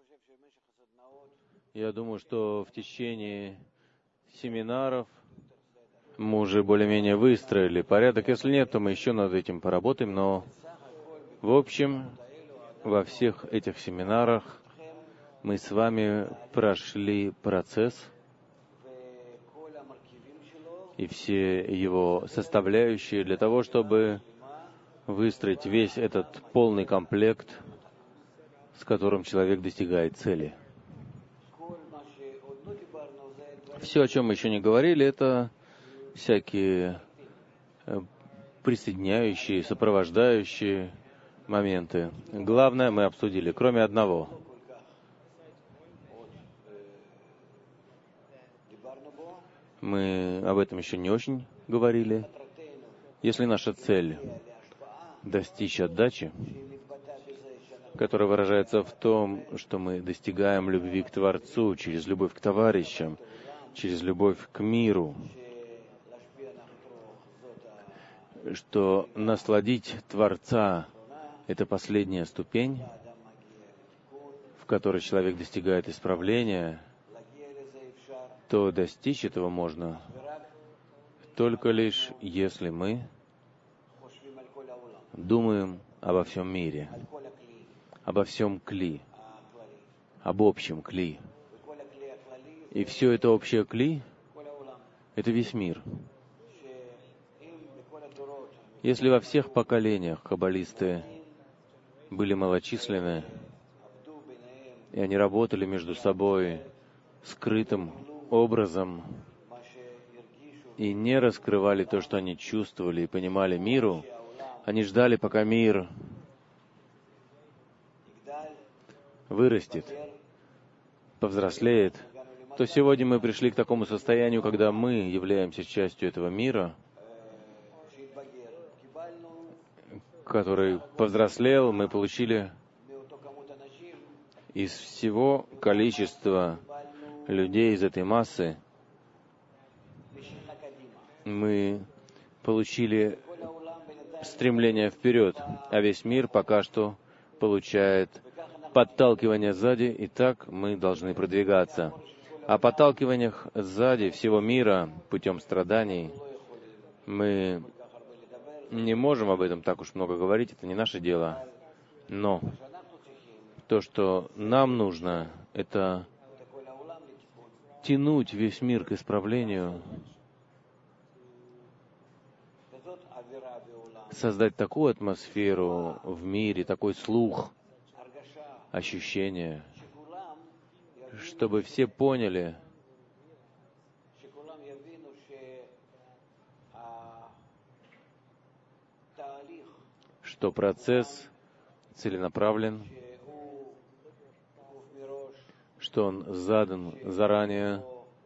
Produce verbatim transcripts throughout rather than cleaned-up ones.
Я думаю, что в течение семинаров мы уже более-менее выстроили порядок. Если нет, то мы еще над этим поработаем. Но, в общем, во всех этих семинарах мы с вами прошли процесс и все его составляющие для того, чтобы выстроить весь этот полный комплект, с которым человек достигает цели. Все, о чем мы еще не говорили, это всякие присоединяющие, сопровождающие моменты. Главное мы обсудили, кроме одного. Мы об этом еще не очень говорили. Если наша цель достичь отдачи, которая выражается в том, что мы достигаем любви к Творцу через любовь к товарищам, через любовь к миру, что насладить Творца — это последняя ступень, в которой человек достигает исправления, то достичь этого можно только лишь, если мы думаем обо всем мире, обо всем кли, об общем кли. И все это общее кли — это весь мир. Если во всех поколениях каббалисты были малочисленны, и они работали между собой скрытым образом, и не раскрывали то, что они чувствовали и понимали миру, они ждали, пока мир вырастет, повзрослеет, то сегодня мы пришли к такому состоянию, когда мы являемся частью этого мира, который повзрослел, мы получили из всего количества людей, из этой массы, мы получили стремление вперед, а весь мир пока что получает подталкивание сзади, и так мы должны продвигаться. О подталкиваниях сзади всего мира путем страданий мы не можем об этом так уж много говорить, это не наше дело. Но то, что нам нужно, это тянуть весь мир к исправлению, создать такую атмосферу в мире, такой слух, ощущение, чтобы все поняли, что процесс целенаправлен, что он задан заранее,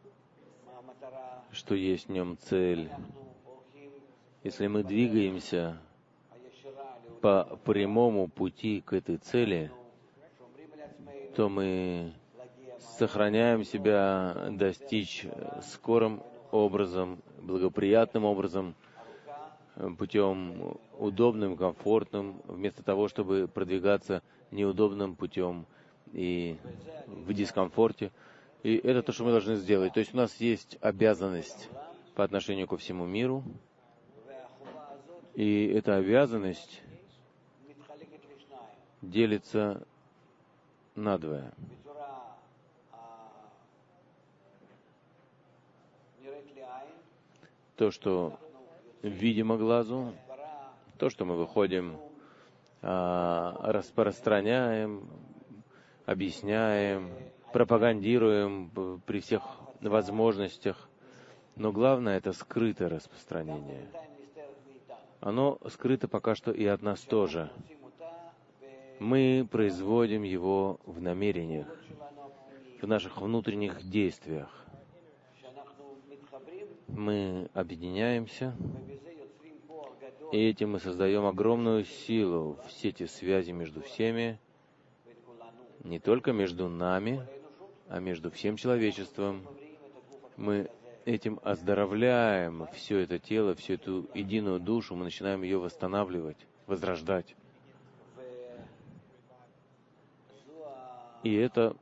что есть в нем цель. Если мы двигаемся по прямому пути к этой цели, то мы сохраняем себя достичь скорым образом, благоприятным образом, путем удобным, комфортным, вместо того, чтобы продвигаться неудобным путем и в дискомфорте. И это то, что мы должны сделать. То есть у нас есть обязанность по отношению ко всему миру, и эта обязанность делится надвое. То, что видимо глазу, то, что мы выходим, распространяем, объясняем, пропагандируем при всех возможностях. Но главное — это скрытое распространение. Оно скрыто пока что и от нас тоже. Мы производим его в намерениях, в наших внутренних действиях. Мы объединяемся, и этим мы создаем огромную силу в сети связи между всеми, не только между нами, а между всем человечеством. Мы этим оздоровляем все это тело, всю эту единую душу, мы начинаем ее восстанавливать, возрождать. И это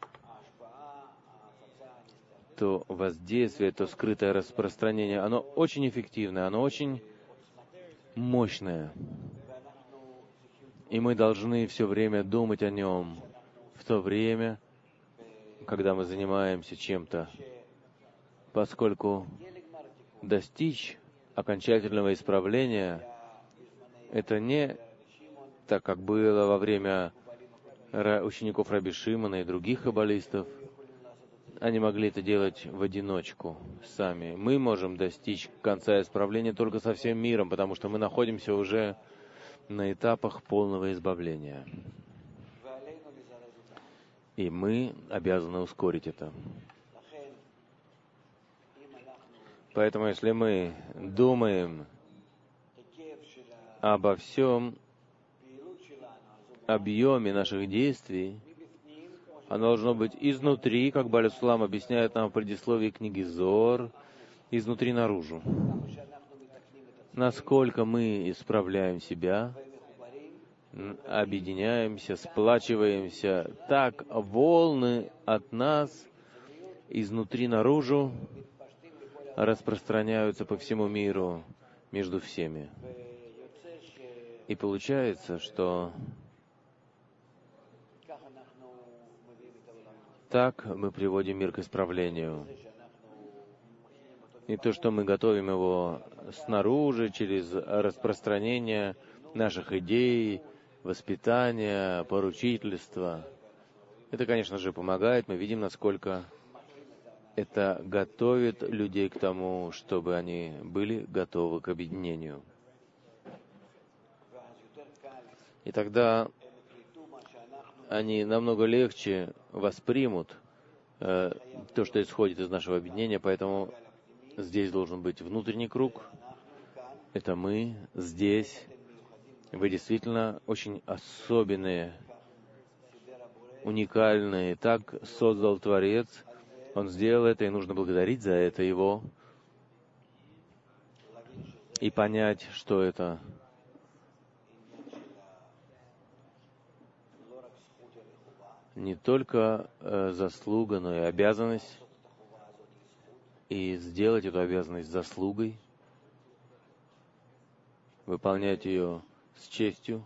то воздействие, то скрытое распространение, оно очень эффективное, оно очень мощное. И мы должны все время думать о нем в то время, когда мы занимаемся чем-то, поскольку достичь окончательного исправления — это не так, как было во время учеников Раби Шимона и других каббалистов. Они могли это делать в одиночку сами. Мы можем достичь конца исправления только со всем миром, потому что мы находимся уже на этапах полного избавления. И мы обязаны ускорить это. Поэтому, если мы думаем обо всем объеме наших действий, оно должно быть изнутри, как Бааль Сулам объясняет нам в предисловии книги Зоар, изнутри наружу. Насколько мы исправляем себя, объединяемся, сплачиваемся, так волны от нас изнутри наружу распространяются по всему миру между всеми. И получается, что так мы приводим мир к исправлению. И то, что мы готовим его снаружи, через распространение наших идей, воспитания, поручительства, это, конечно же, помогает. Мы видим, насколько это готовит людей к тому, чтобы они были готовы к объединению. И тогда они намного легче воспримут э, то, что исходит из нашего объединения, поэтому здесь должен быть внутренний круг. Это мы здесь. Вы действительно очень особенные, уникальные. Так создал Творец. Он сделал это, и нужно благодарить за это Его. И понять, что это не только э, заслуга, но и обязанность. И сделать эту обязанность заслугой, выполнять ее с честью,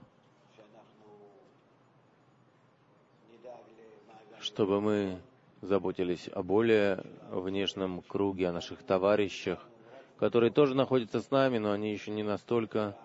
чтобы мы заботились о более внешнем круге, о наших товарищах, которые тоже находятся с нами, но они еще не настолько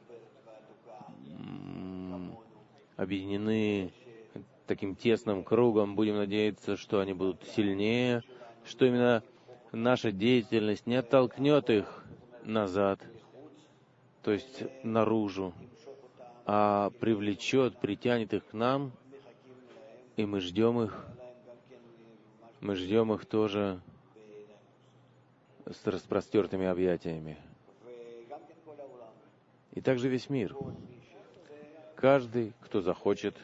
объединены таким тесным кругом. Будем надеяться, что они будут сильнее, что именно наша деятельность не оттолкнет их назад, то есть наружу, а привлечет, притянет их к нам, и мы ждем их, мы ждем их тоже с распростертыми объятиями. И также весь мир. Каждый, кто захочет,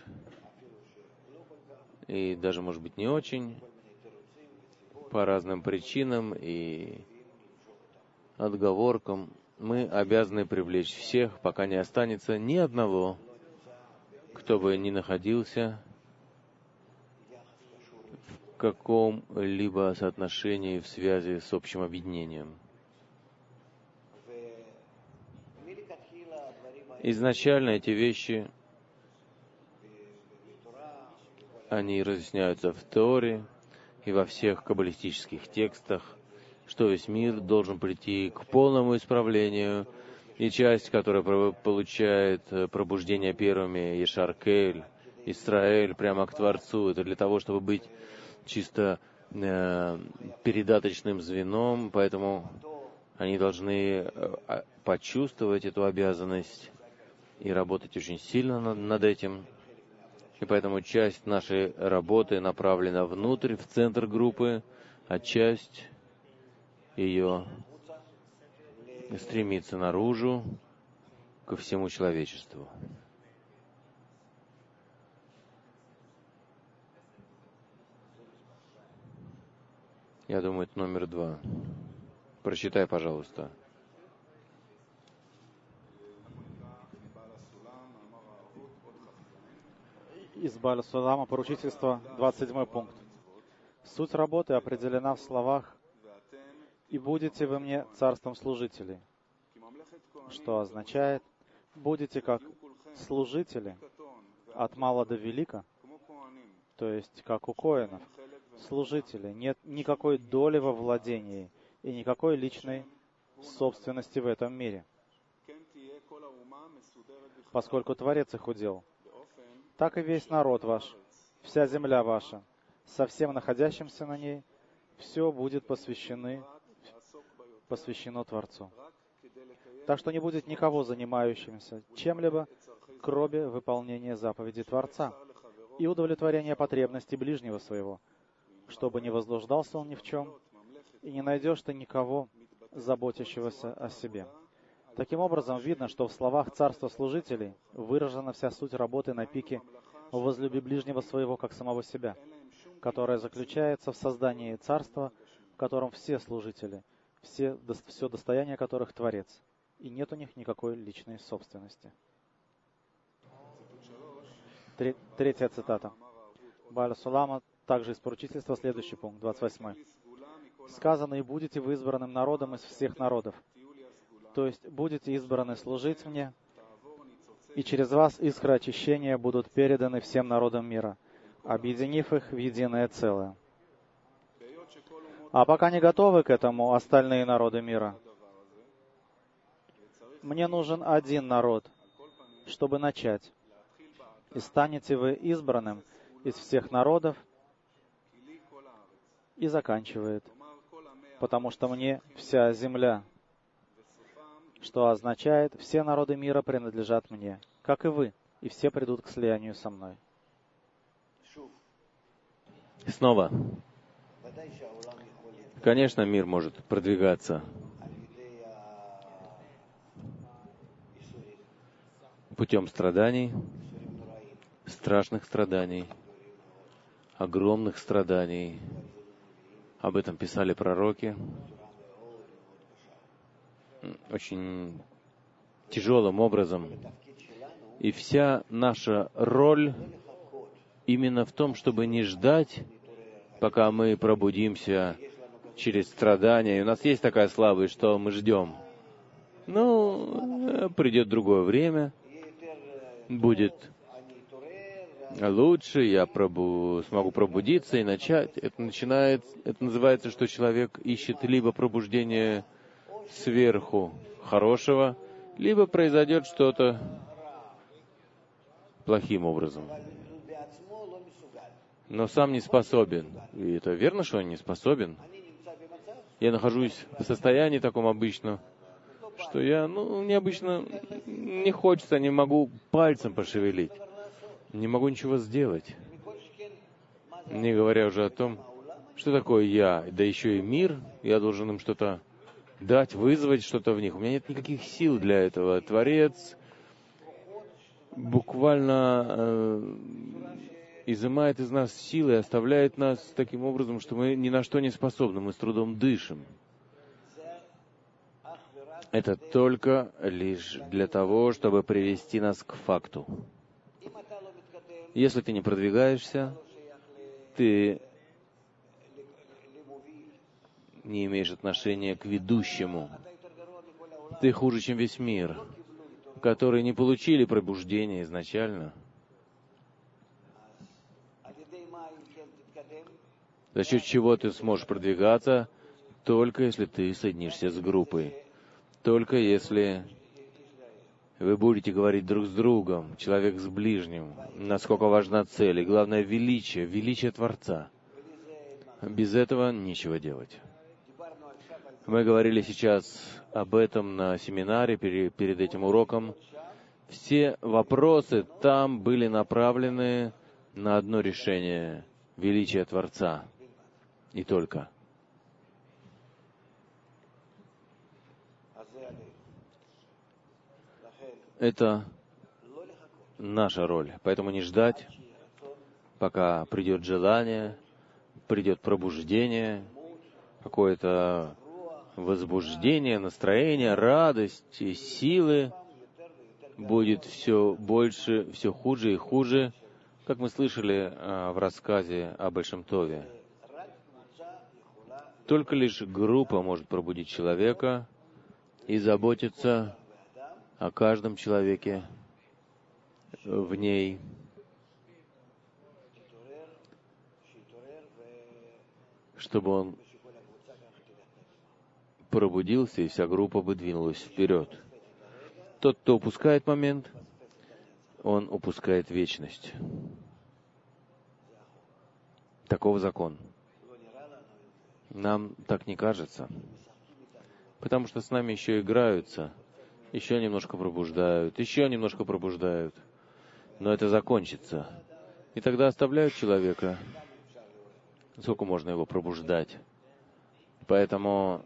и даже, может быть, не очень, по разным причинам и отговоркам, мы обязаны привлечь всех, пока не останется ни одного, кто бы ни находился в каком-либо соотношении в связи с общим объединением. Изначально эти вещи, они разъясняются в Торе и во всех каббалистических текстах, что весь мир должен прийти к полному исправлению, и часть, которая получает пробуждение первыми, Ешар-Кель, Исраэль, прямо к Творцу, это для того, чтобы быть чисто э, передаточным звеном, поэтому они должны э, почувствовать эту обязанность и работать очень сильно над, над этим. И поэтому часть нашей работы направлена внутрь, в центр группы, а часть ее стремится наружу, ко всему человечеству. Я думаю, это номер два. Прочитай, пожалуйста. Из Баля Сулама, поручительство, двадцать седьмой пункт. Суть работы определена в словах «И будете вы мне царством служителей», что означает «будете как служители от мала до велика», то есть как у коэнов, служители, нет никакой доли во владении и никакой личной собственности в этом мире, поскольку Творец их удел. Так и весь народ ваш, вся земля ваша, со всем находящимся на ней, все будет посвящены, посвящено Творцу. Так что не будет никого занимающимся чем-либо, кроме выполнения заповедей Творца и удовлетворения потребностей ближнего своего, чтобы не возлуждался он ни в чем, и не найдешь ты никого, заботящегося о себе. Таким образом, видно, что в словах царства служителей выражена вся суть работы на пике «возлюби ближнего своего, как самого себя», которая заключается в создании царства, в котором все служители, все, все достояние которых Творец, и нет у них никакой личной собственности. Тре- третья цитата. Баля Сулама, также из поручительства, следующий пункт, двадцать восьмой. «Сказано, и будете вы избранным народом из всех народов». То есть, будете избраны служить мне, и через вас искры очищения будут переданы всем народам мира, объединив их в единое целое. А пока не готовы к этому остальные народы мира, мне нужен один народ, чтобы начать. И станете вы избранным из всех народов, и заканчивает, потому что мне вся земля, что означает, все народы мира принадлежат мне, как и вы, и все придут к слиянию со мной. Снова. Конечно, мир может продвигаться путем страданий, страшных страданий, огромных страданий. Об этом писали пророки. Очень тяжелым образом. И вся наша роль именно в том, чтобы не ждать, пока мы пробудимся через страдания. И у нас есть такая слабость, что мы ждем. Ну, придет другое время, будет лучше, я пробу, смогу пробудиться и начать. Это начинает, это называется, что человек ищет либо пробуждение сверху хорошего, либо произойдет что-то плохим образом. Но сам не способен. И это верно, что он не способен. Я нахожусь в состоянии таком обычно, что я, ну, необычно не хочется, не могу пальцем пошевелить. Не могу ничего сделать. Не говоря уже о том, что такое я, да еще и мир, я должен им что-то дать, вызвать что-то в них. У меня нет никаких сил для этого. Творец буквально э, изымает из нас силы и оставляет нас таким образом, что мы ни на что не способны, мы с трудом дышим. Это только лишь для того, чтобы привести нас к факту. Если ты не продвигаешься, ты не имеешь отношения к ведущему. Ты хуже, чем весь мир, которые не получили пробуждение изначально. За счет чего ты сможешь продвигаться? Только если ты соединишься с группой. Только если вы будете говорить друг с другом, человек с ближним, насколько важна цель, и главное величие, величие Творца. Без этого нечего делать. Мы говорили сейчас об этом на семинаре, перед этим уроком. Все вопросы там были направлены на одно решение — величие Творца. И только. Это наша роль. Поэтому не ждать, пока придет желание, придет пробуждение, какое-то возбуждение, настроение, радость и силы. Будет все больше, все хуже и хуже, Как мы слышали а, в рассказе о Большом Тове, только лишь группа может пробудить человека и заботиться о каждом человеке в ней, чтобы он пробудился, и вся группа бы двинулась вперед. Тот, кто упускает момент, он упускает вечность. Таков закон. Нам так не кажется, потому что с нами еще играются, еще немножко пробуждают, еще немножко пробуждают. Но это закончится. И тогда оставляют человека. Сколько можно его пробуждать? Поэтому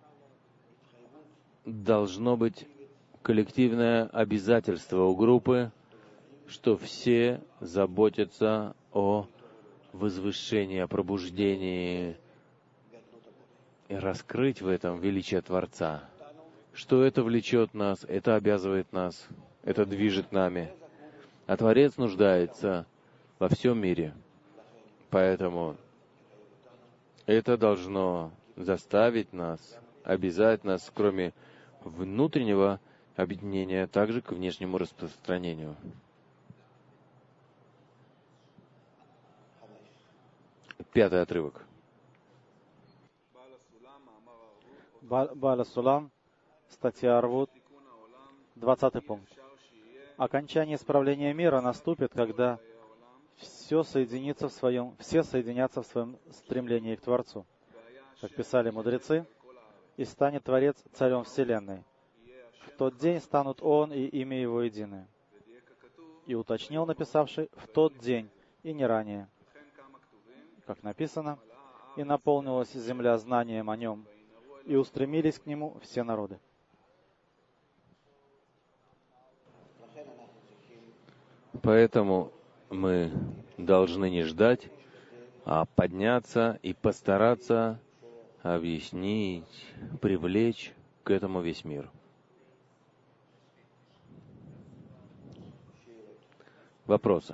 должно быть коллективное обязательство у группы, что все заботятся о возвышении, о пробуждении и раскрыть в этом величие Творца. Что это влечет нас, это обязывает нас, это движет нами. А Творец нуждается во всем мире. Поэтому это должно заставить нас, обязать нас, кроме внутреннего объединения, также к внешнему распространению. Пятый отрывок. Бааля Сулам, статья Арвуд, двадцатый пункт. Окончание исправления мира наступит, когда все соединится в своем, все соединятся в своем стремлении к Творцу. Как писали мудрецы, и станет Творец царем Вселенной. В тот день станут Он и имя Его едины. И уточнил написавший в тот день и не ранее. Как написано, и наполнилась земля знанием о Нем, и устремились к Нему все народы. Поэтому мы должны не ждать, а подняться и постараться объяснить, привлечь к этому весь мир. Вопросы?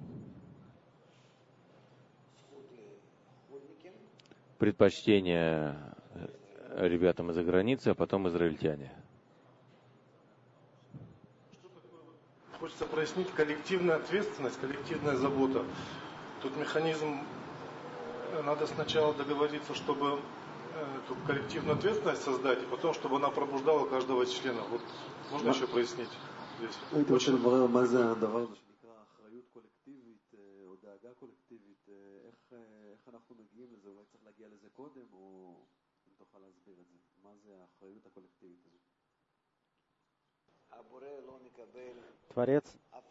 Предпочтение ребятам из-за границы, а потом израильтяне. Хочется прояснить коллективная ответственность, коллективная забота. Тут механизм, надо сначала договориться, чтобы эту коллективную ответственность создать, и потом, чтобы она пробуждала каждого члена. Вот можно еще прояснить здесь? הייתי רוצה לברר מה זה הדבר הזה שנקרא אחריות קולקטיבית או דאגה קולקטיבית, איך, איך אנחנו מגיעים לזה, אולי צריך להגיע לזה קודם, או אם תוכל להסביר את זה, מה זה האחריות הקולקטיבית הזאת? Творец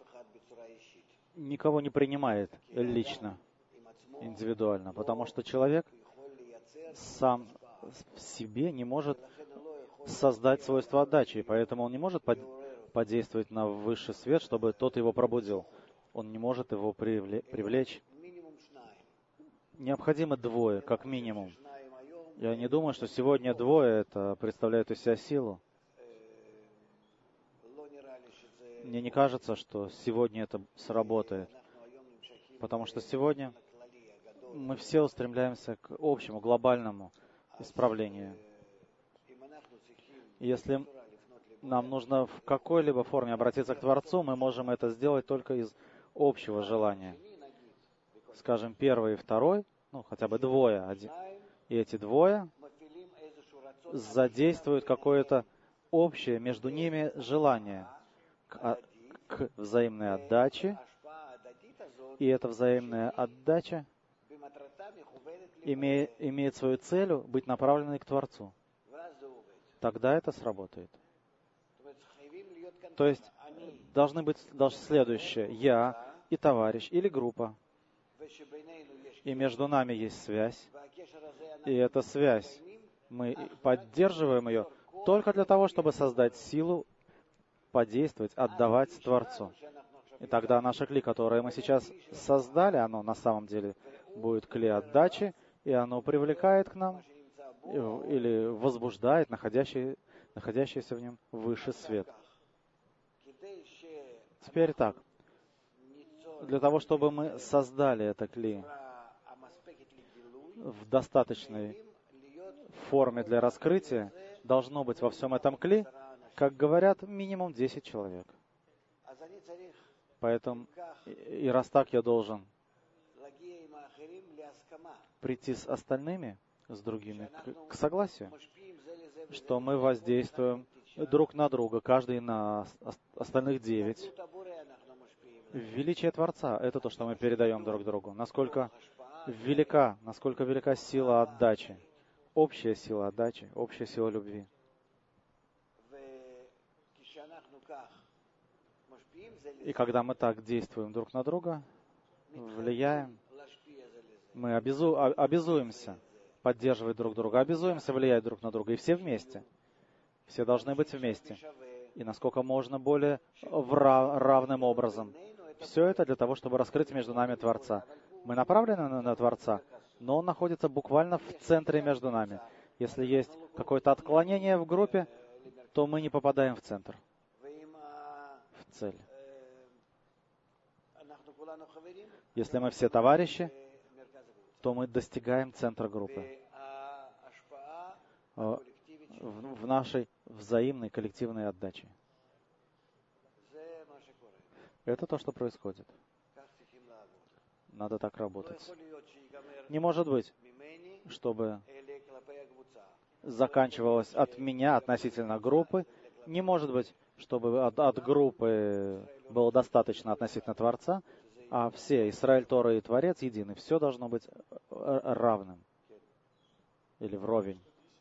никого не принимает лично, индивидуально, потому что человек сам в себе не может создать свойство отдачи, и поэтому он не может подействовать на высший свет, чтобы тот его пробудил. Он не может его привлечь. Необходимо двое, как минимум. Я не думаю, что сегодня двое это представляет из себя силу. Мне не кажется, что сегодня это сработает, потому что сегодня мы все устремляемся к общему, глобальному исправлению. Если нам нужно в какой-либо форме обратиться к Творцу, мы можем это сделать только из общего желания. Скажем, первый и второй, ну, хотя бы двое, один. И эти двое задействуют какое-то общее между ними желание к, к взаимной отдаче, и эта взаимная отдача имеет, имеет свою цель быть направленной к Творцу. Тогда это сработает. То есть должны быть должно следующее. Я и товарищ или группа. И между нами есть связь. И эта связь, мы поддерживаем ее только для того, чтобы создать силу подействовать, отдавать Творцу. И тогда наше кли, которое мы сейчас создали, оно на самом деле будет кли отдачи, и оно привлекает к нам или возбуждает находящий, находящийся в нем высший свет. Теперь так. для того, чтобы мы создали это кли в достаточной форме для раскрытия, должно быть во всем этом кли, как говорят, минимум десять человек. Поэтому, и раз так, я должен прийти с остальными, с другими, к, к согласию, что мы воздействуем друг на друга, каждый на остальных девять. Величие Творца — это то, что мы передаем друг другу. Насколько велика, насколько велика сила отдачи, общая сила отдачи, общая сила любви. И когда мы так действуем друг на друга, влияем, мы обязу, обязуемся поддерживать друг друга, обязуемся влиять друг на друга, и все вместе. Все должны быть вместе. И насколько можно более в равным образом. Все это для того, чтобы раскрыть между нами Творца. Мы направлены на, на Творца, но Он находится буквально в центре между нами. Если есть какое-то отклонение в группе, то мы не попадаем в центр, в цель. Если мы все товарищи, то мы достигаем центра группы в, в нашей взаимной коллективной отдаче. Это то, что происходит. Надо так работать. Не может быть, чтобы заканчивалось от меня относительно группы. Не может быть, чтобы от, от группы было достаточно относительно Творца, а все, Исраэль, Тора и Творец едины. Все должно быть равным или вровень.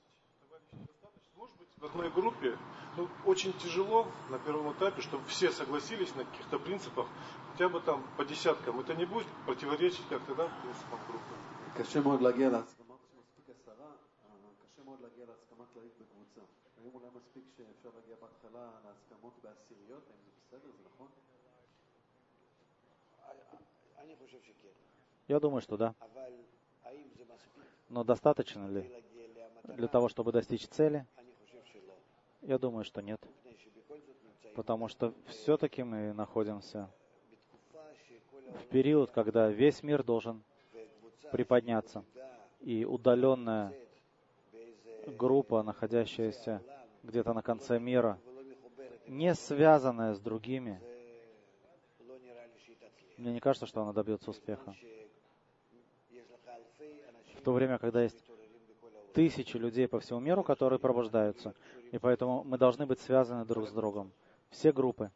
В одной группе, ну, очень тяжело на первом этапе, чтобы все согласились на каких-то принципах, хотя бы там по десяткам. Это не будет противоречить как-то, да, принципам группы. קשה מאוד להגיע להסכמה, מספיק עשרה, קשה מאוד להגיע להסכמה כללית בקבוצה. האם אולי מספיק שאפשר להגיע בהתחלה להסכמות בעשיריות, האם זה בסדר, זה נכון? Я думаю, что да. Но достаточно ли для того, чтобы достичь цели? Я думаю, что нет. Потому что все-таки мы находимся в период, когда весь мир должен приподняться. И удаленная группа, находящаяся где-то на конце мира, не связанная с другими, мне не кажется, что она добьется успеха. В то время, когда есть тысячи людей по всему миру, которые пробуждаются, и поэтому мы должны быть связаны друг с другом. Все группы.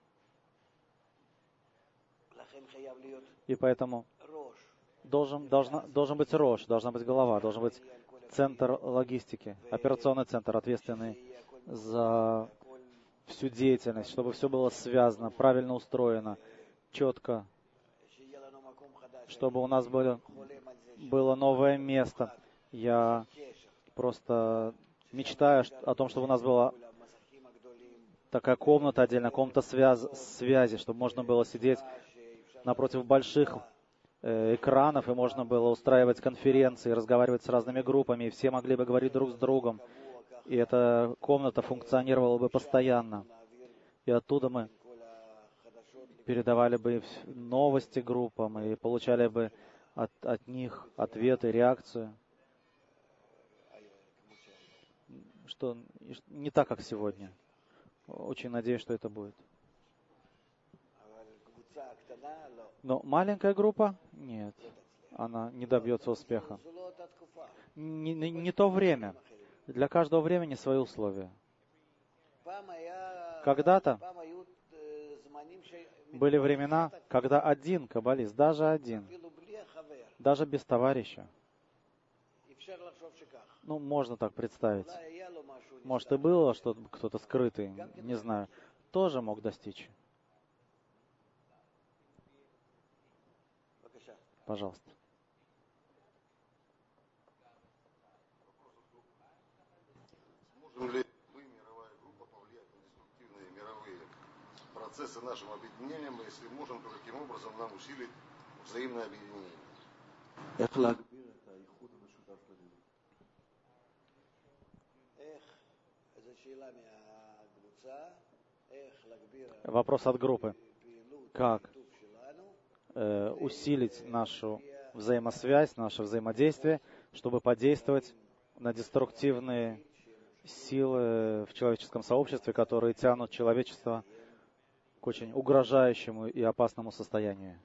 И поэтому должен, должна, должен быть рош, должна быть голова, должен быть центр логистики, операционный центр, ответственный за всю деятельность, чтобы все было связано, правильно устроено, четко, чтобы у нас было, было новое место. Я просто мечтаю о том, чтобы у нас была такая комната отдельно, комната связ, связи, чтобы можно было сидеть напротив больших э, экранов, и можно было устраивать конференции, разговаривать с разными группами, и все могли бы говорить друг с другом. И эта комната функционировала бы постоянно. И оттуда мы передавали бы новости группам и получали бы от, от них ответы, реакцию. Что не так, как сегодня. Очень надеюсь, что это будет. Но маленькая группа? Нет. Она не добьется успеха. Не, не, не то время. Для каждого времени свои условия. Когда-то были времена, когда один каббалист, даже один, даже без товарища, ну, можно так представить. Может, и было что-то, кто-то скрытый, не знаю, тоже мог достичь. Пожалуйста. Можем ли мы, мировая группа, повлиять на деструктивные мировые процессы нашим объединением, если можем, то каким образом нам усилить взаимное объединение? Вопрос от группы. Как? э, усилить нашу взаимосвязь, наше взаимодействие, чтобы подействовать на деструктивные силы в человеческом сообществе, которые тянут человечество к очень угрожающему и опасному состоянию.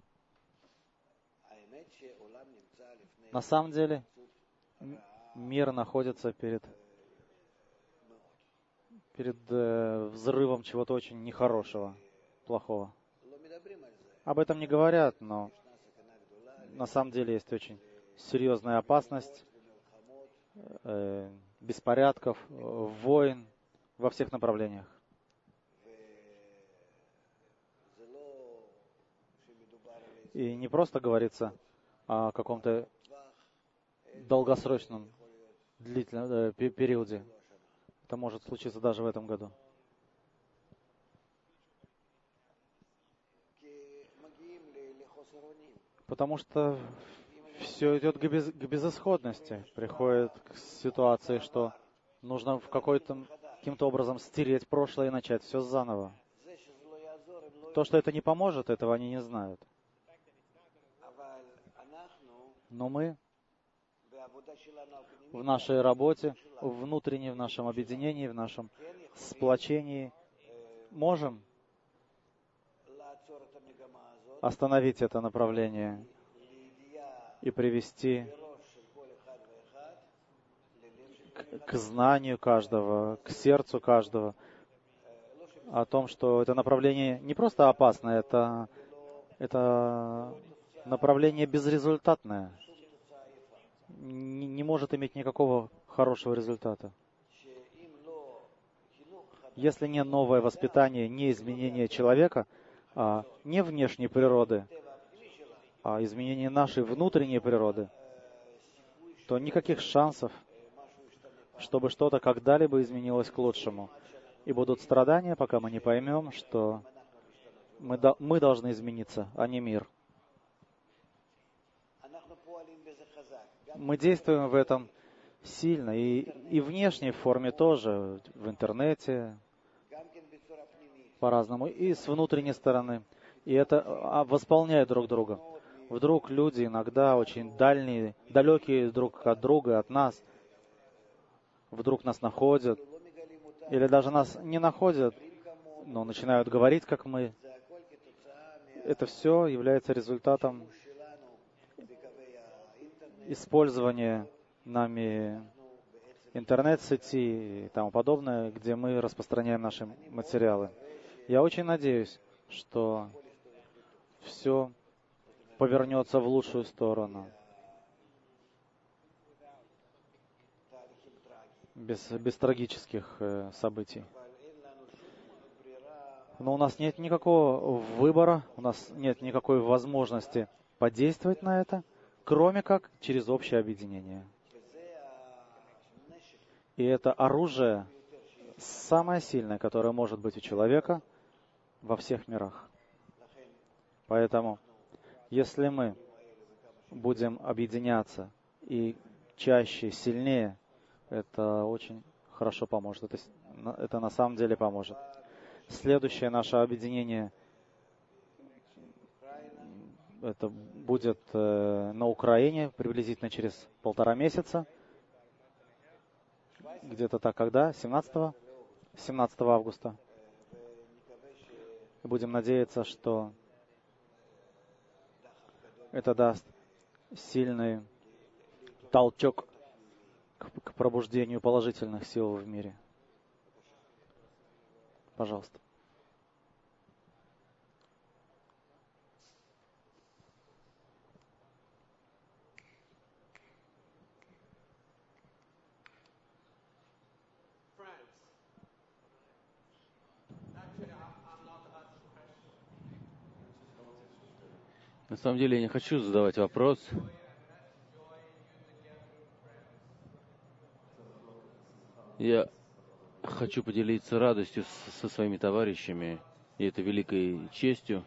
На самом деле, мир находится перед, перед э, взрывом чего-то очень нехорошего, плохого. Об этом не говорят, но на самом деле есть очень серьезная опасность э, беспорядков, э, войн во всех направлениях. И не просто говорится о каком-то долгосрочном длительном э, периоде. Это может случиться даже в этом году. Потому что все идет к, без, к безысходности. Приходит к ситуации, что нужно в какой-то, каким-то образом стереть прошлое и начать все заново. То, что это не поможет, этого они не знают. Но мы в нашей работе, внутренне, в нашем объединении, в нашем сплочении можем остановить это направление и привести к, к знанию каждого, к сердцу каждого о том, что это направление не просто опасное, это, это направление безрезультатное, не, не может иметь никакого хорошего результата. Если не новое воспитание, не изменение человека, а не внешней природы, а изменение нашей внутренней природы, то никаких шансов, чтобы что-то когда-либо изменилось к лучшему. И будут страдания, пока мы не поймем, что мы, до, мы должны измениться, а не мир. Мы действуем в этом сильно, и, и в внешней форме тоже, в интернете, по-разному, и с внутренней стороны. И это восполняет друг друга. Вдруг люди иногда очень дальние, далекие друг от друга, от нас, вдруг нас находят, или даже нас не находят, но начинают говорить, как мы. Это все является результатом использования нами интернет-сети и тому подобное, где мы распространяем наши материалы. Я очень надеюсь, что все повернется в лучшую сторону. Без, без трагических э, событий. Но у нас нет никакого выбора, у нас нет никакой возможности подействовать на это, кроме как через общее объединение. И это оружие самое сильное, которое может быть у человека во всех мирах. Поэтому, если мы будем объединяться и чаще, сильнее, это очень хорошо поможет. Это, это на самом деле поможет. Следующее наше объединение, это будет э, на Украине, приблизительно через полтора месяца. Где-то так, когда? семнадцатого? семнадцатого августа. Будем надеяться, что это даст сильный толчок к, к пробуждению положительных сил в мире. Пожалуйста. На самом деле я не хочу задавать вопрос. Я хочу поделиться радостью со своими товарищами, и это великой честью.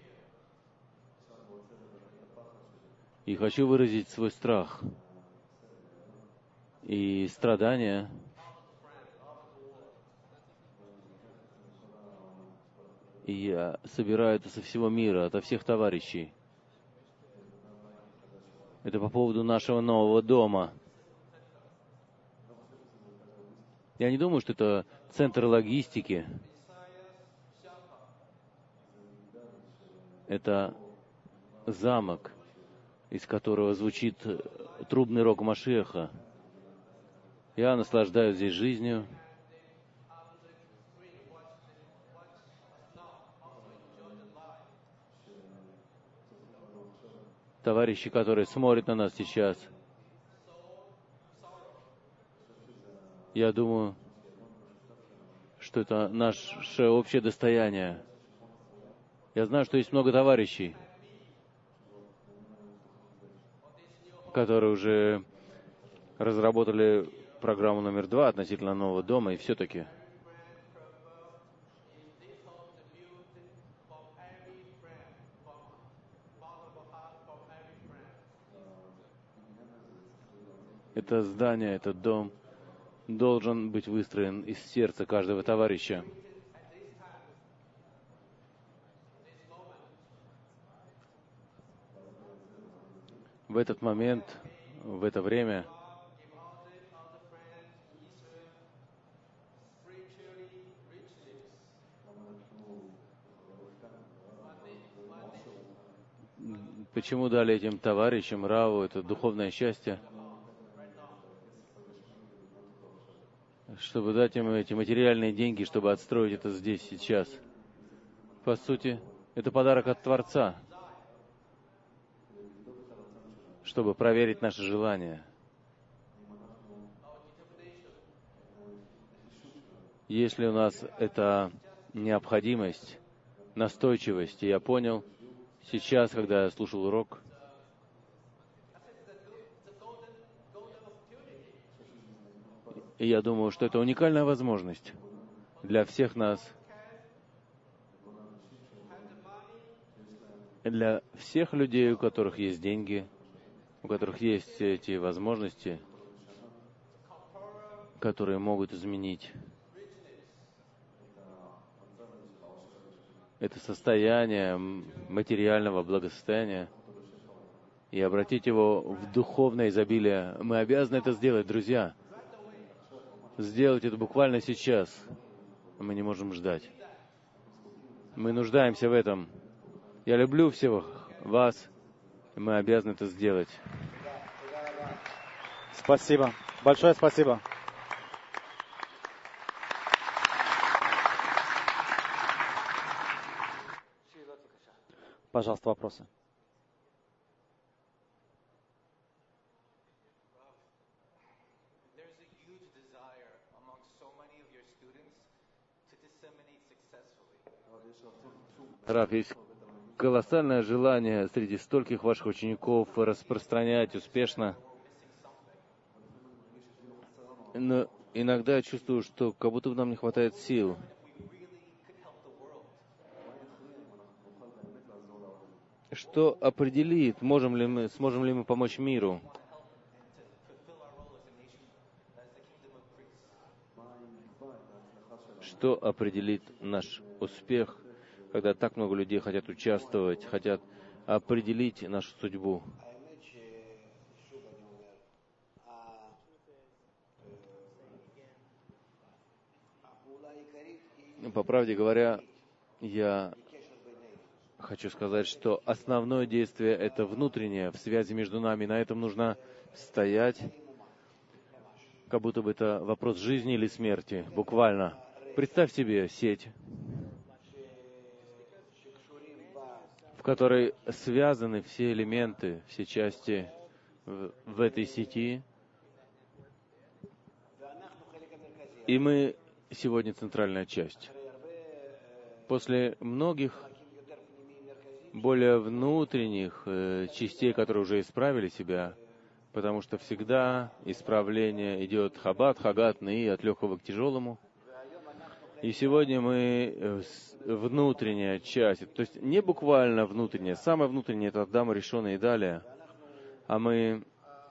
И хочу выразить свой страх и страдания. И я собираю это со всего мира, ото всех товарищей. Это по поводу нашего нового дома. Я не думаю, что это центр логистики. Это замок, из которого звучит трубный рог Машиаха. Я наслаждаюсь здесь жизнью. Товарищи, которые смотрят на нас сейчас, я думаю, что это наше общее достояние. Я знаю, что есть много товарищей, которые уже разработали программу номер два относительно нового дома, и все-таки это здание, этот дом должен быть выстроен из сердца каждого товарища. В этот момент, в это время почему дали этим товарищам Раву это духовное счастье? Чтобы дать им эти материальные деньги, чтобы отстроить это здесь, сейчас. По сути, это подарок от Творца, чтобы проверить наши желания. Если у нас это необходимость, настойчивость, и я понял, сейчас, когда я слушал урок, и я думаю, что это уникальная возможность для всех нас, для всех людей, у которых есть деньги, у которых есть эти возможности, которые могут изменить это состояние материального благосостояния и обратить его в духовное изобилие. Мы обязаны это сделать, друзья. Сделать это буквально сейчас. Мы не можем ждать. Мы нуждаемся в этом. Я люблю всех вас. Мы обязаны это сделать. Спасибо. Большое спасибо. Пожалуйста, вопросы. Рав, есть колоссальное желание среди стольких ваших учеников распространять успешно. Но иногда я чувствую, что как будто нам не хватает сил. Что определит, можем ли мы, сможем ли мы помочь миру? Что определит наш успех, когда так много людей хотят участвовать, хотят определить нашу судьбу? По правде говоря, я хочу сказать, что основное действие — это внутреннее, в связи между нами. На этом нужно стоять, как будто бы это вопрос жизни или смерти, буквально. Представь себе сеть, в которой связаны все элементы, все части в, в этой сети. И мы сегодня центральная часть. После многих более внутренних э, частей, которые уже исправили себя, потому что всегда исправление идет хабат, хагат, и от легкого к тяжелому. И сегодня мы э, внутренняя часть, то есть не буквально внутренняя, самое внутреннее — это Адам Ришон и далее, а мы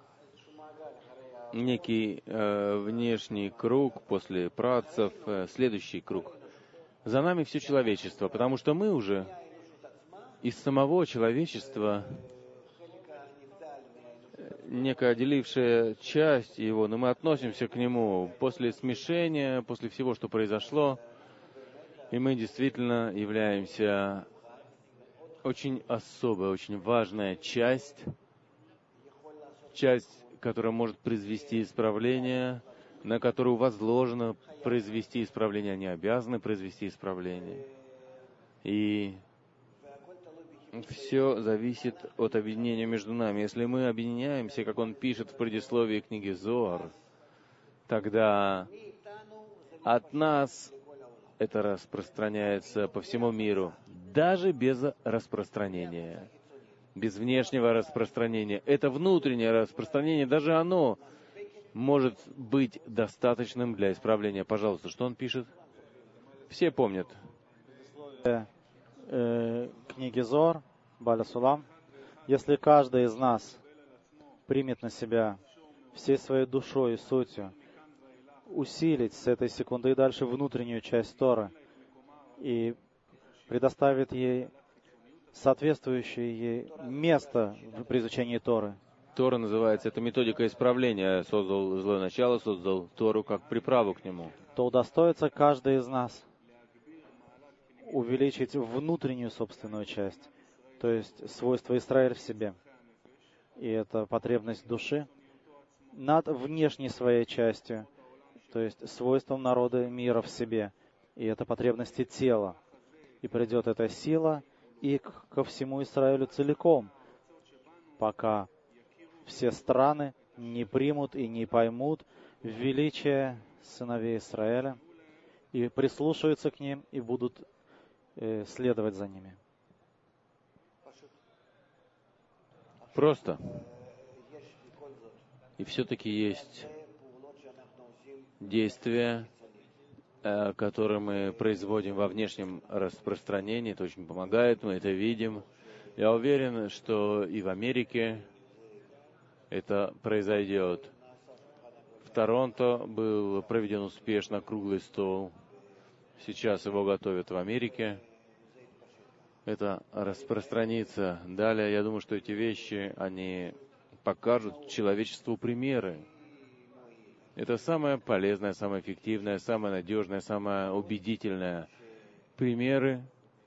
некий э, внешний круг после працев, э, следующий круг. За нами все человечество, потому что мы уже из самого человечества некая отделившая часть его, но мы относимся к нему после смешения, после всего, что произошло, и мы действительно являемся очень особой, очень важная часть, часть, которая может произвести исправление, на которую возложено произвести исправление, они обязаны произвести исправление. И все зависит от объединения между нами. Если мы объединяемся, как он пишет в предисловии книги Зоар, тогда от нас это распространяется по всему миру, даже без распространения, без внешнего распространения. Это внутреннее распространение, даже оно может быть достаточным для исправления. Пожалуйста, что он пишет? Все помнят. Книги Зоар, Баля Сулам. Если каждый из нас примет на себя всей своей душой и сутью усилить с этой секунды и дальше внутреннюю часть Торы и предоставит ей соответствующее ей место при изучении Торы. Тора называется, это методика исправления. Создал злое начало, создал Тору как приправу к нему. То удостоится каждый из нас увеличить внутреннюю собственную часть, то есть свойство Израиля в себе. И это потребность души над внешней своей частью, то есть свойством народа мира в себе. И это потребности тела. И придет эта сила и к, ко всему Израилю целиком, пока все страны не примут и не поймут величие сыновей Израиля и прислушаются к ним и будут э, следовать за ними. Просто. И все-таки есть действия, которые мы производим во внешнем распространении. Это очень помогает, мы это видим. Я уверен, что и в Америке это произойдет. В Торонто был проведен успешно круглый стол. Сейчас его готовят в Америке. Это распространится. Далее, я думаю, что эти вещи, они покажут человечеству примеры. Это самое полезное, самое эффективное, самое надежное, самое убедительное. Примеры,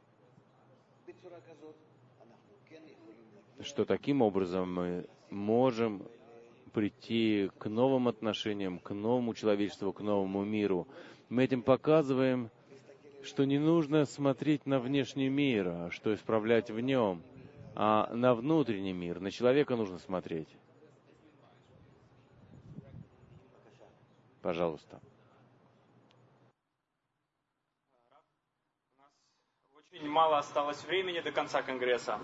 что таким образом мы можем прийти к новым отношениям, к новому человечеству, к новому миру. Мы этим показываем, что не нужно смотреть на внешний мир, а что исправлять в нем, а на внутренний мир, на человека нужно смотреть. Пожалуйста. У нас очень мало осталось времени до конца Конгресса.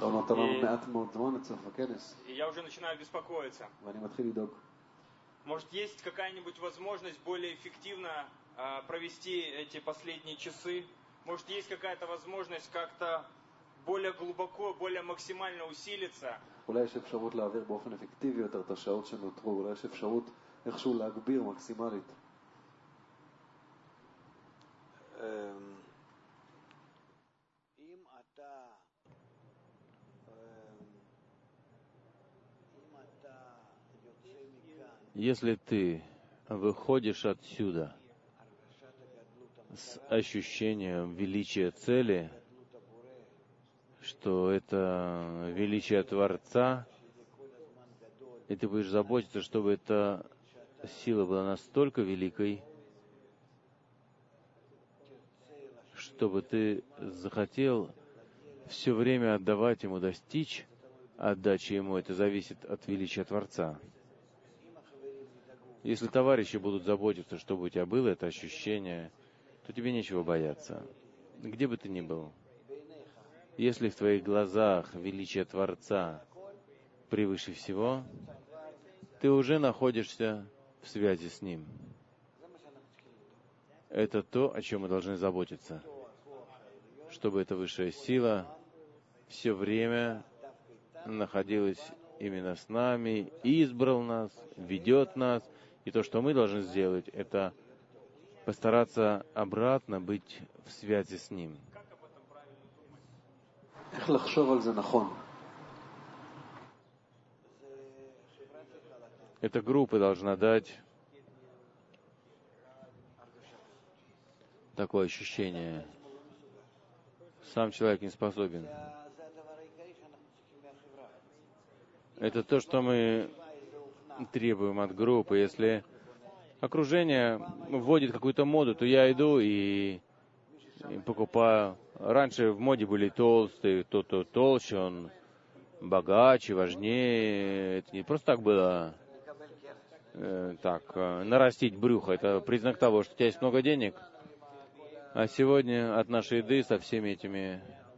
И, и я уже начинаю беспокоиться. Может, есть какая-нибудь возможность более эффективно э, провести эти последние часы? Может, есть какая-то возможность как-то более глубоко, более максимально усилиться? איכשהו להגביר מקסימלית. Если ты выходишь отсюда с ощущением величия цели, что это величие Творца, и ты будешь заботиться, чтобы эта сила была настолько великой, чтобы ты захотел все время отдавать Ему, достичь отдачи Ему. Это зависит от величия Творца. Если товарищи будут заботиться, чтобы у тебя было это ощущение, то тебе нечего бояться, где бы ты ни был. Если в твоих глазах величие Творца превыше всего, ты уже находишься в связи с Ним. Это то, о чем мы должны заботиться. Чтобы эта высшая сила все время находилась именно с нами, избрал нас, ведет нас. И то, что мы должны сделать, это постараться обратно быть в связи с Ним. Эта группа должна дать такое ощущение. Сам человек не способен. Это то, что мы требуем от группы. Если окружение вводит какую-то моду, то я иду и, и покупаю. Раньше в моде были толстые, кто-то толще, он богаче, важнее. Это не просто так было, э, так, э, нарастить брюхо. Это признак того, что у тебя есть много денег. А сегодня от нашей еды со всеми этими...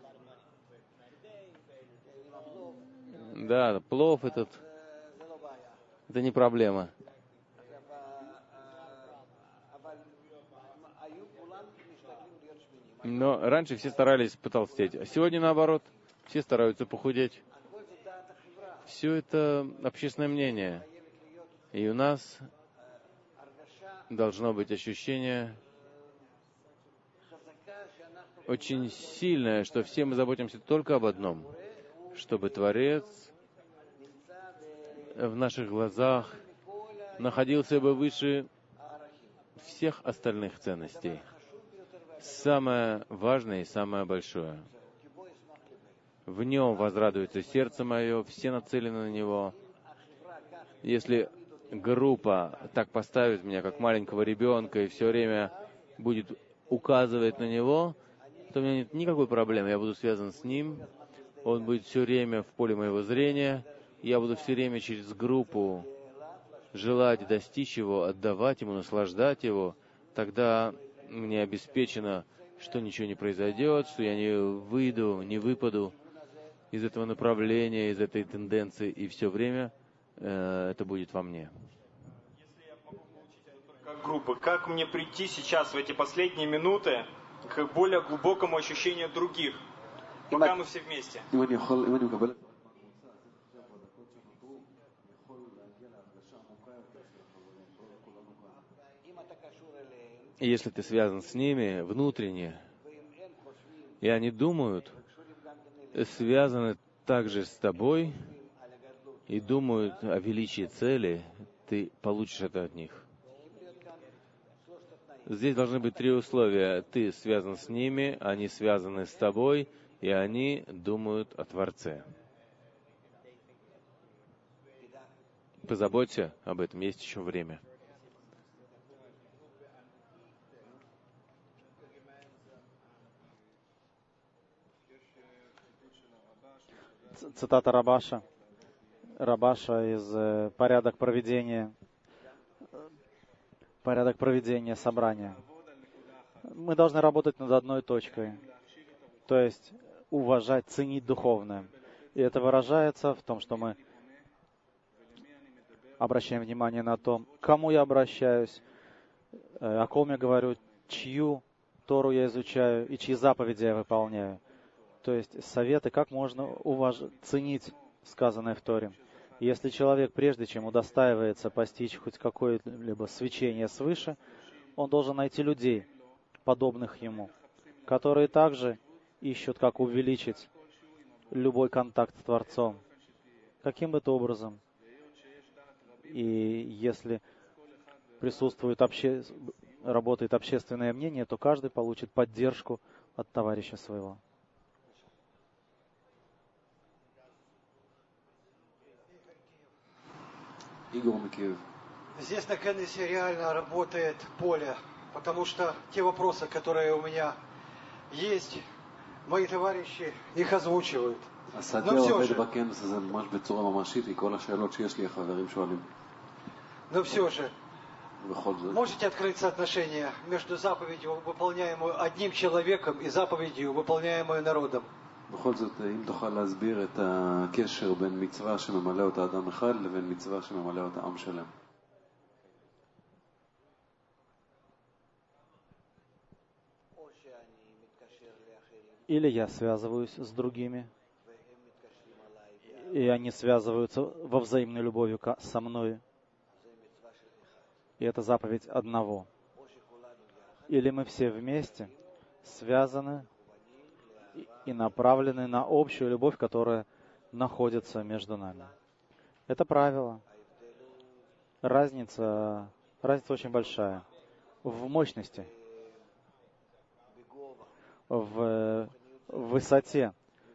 Да, плов этот, это не проблема. Но раньше все старались потолстеть, а сегодня наоборот, все стараются похудеть. Все это общественное мнение. И у нас должно быть ощущение очень сильное, что все мы заботимся только об одном, чтобы Творец в наших глазах находился бы выше всех остальных ценностей. Самое важное и самое большое. В нем возрадуется сердце мое, все нацелены на него. Если группа так поставит меня, как маленького ребенка, и все время будет указывать на него, то у меня нет никакой проблемы. Я буду связан с ним, он будет все время в поле моего зрения, я буду все время через группу желать достичь его, отдавать ему, наслаждать его, тогда мне обеспечено, что ничего не произойдет, что я не выйду, не выпаду из этого направления, из этой тенденции, и все время э, это будет во мне. Если я могу получить это только как группа, как мне прийти сейчас в эти последние минуты к более глубокому ощущению других, пока мы все вместе? И если ты связан с ними внутренне, и они думают, связаны также с тобой, и думают о величии цели, ты получишь это от них. Здесь должны быть три условия. Ты связан с ними, они связаны с тобой, и они думают о Творце. Позаботься об этом, есть еще время. Цитата Рабаша. Рабаша из э, «Порядок проведения», порядок проведения собрания. Мы должны работать над одной точкой, то есть уважать, ценить духовное. И это выражается в том, что мы обращаем внимание на то, к кому я обращаюсь, э, о ком я говорю, чью Тору я изучаю и чьи заповеди я выполняю. То есть советы, как можно уваж... ценить сказанное в Торе. Если человек, прежде чем удостаивается постичь хоть какое-либо свечение свыше, он должен найти людей, подобных ему, которые также ищут, как увеличить любой контакт с Творцом. Каким бы то образом. И если присутствует обще... работает общественное мнение, то каждый получит поддержку от товарища своего. Здесь на Кеннесе реально работает поле, потому что те вопросы, которые у меня есть, мои товарищи их озвучивают. Но все же, но все же, можете открыть соотношение между заповедью, выполняемой одним человеком, и заповедью, выполняемой народом? בכל זאת, אם תוכל להסביר את הקשר בין מצווה שממלא אותה אדם אחד לבין מצווה שממלא אותה עם שלם. Или я связываюсь с другими, и они связываются во взаимной любовью со мной. И это заповедь одного. Или мы все вместе связаны и направлены на общую любовь, которая находится между нами. Это правило. разница, разница очень большая в мощности, в высоте,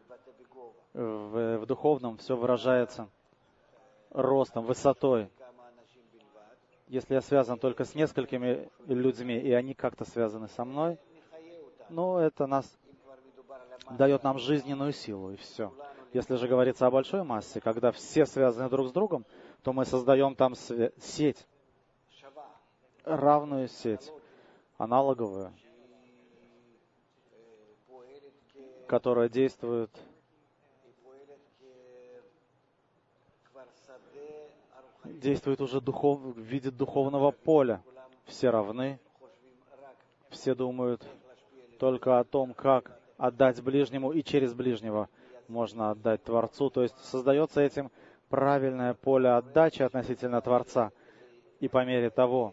в, в духовном все выражается ростом, высотой. Если я связан только с несколькими людьми, и они как-то связаны со мной, ну, это нас дает нам жизненную силу, и все. Если же говорится о большой массе, когда все связаны друг с другом, то мы создаем там сеть, равную сеть, аналоговую, которая действует действует уже духов, в виде духовного поля. Все равны, все думают только о том, как отдать ближнему, и через ближнего можно отдать Творцу. То есть создается этим правильное поле отдачи относительно Творца. И по мере того,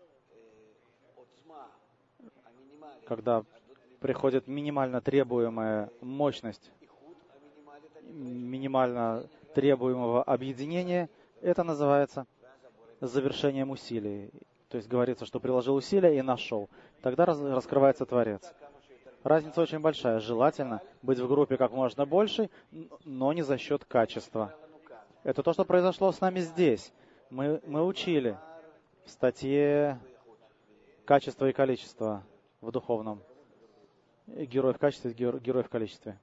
когда приходит минимально требуемая мощность, минимально требуемого объединения, это называется завершением усилий. То есть говорится, что приложил усилия и нашел. Тогда раз, раскрывается Творец. Разница очень большая. Желательно быть в группе как можно больше, но не за счет качества. Это то, что произошло с нами здесь. Мы, мы учили в статье «Качество и количество» в духовном. Герой в качестве, герой в количестве.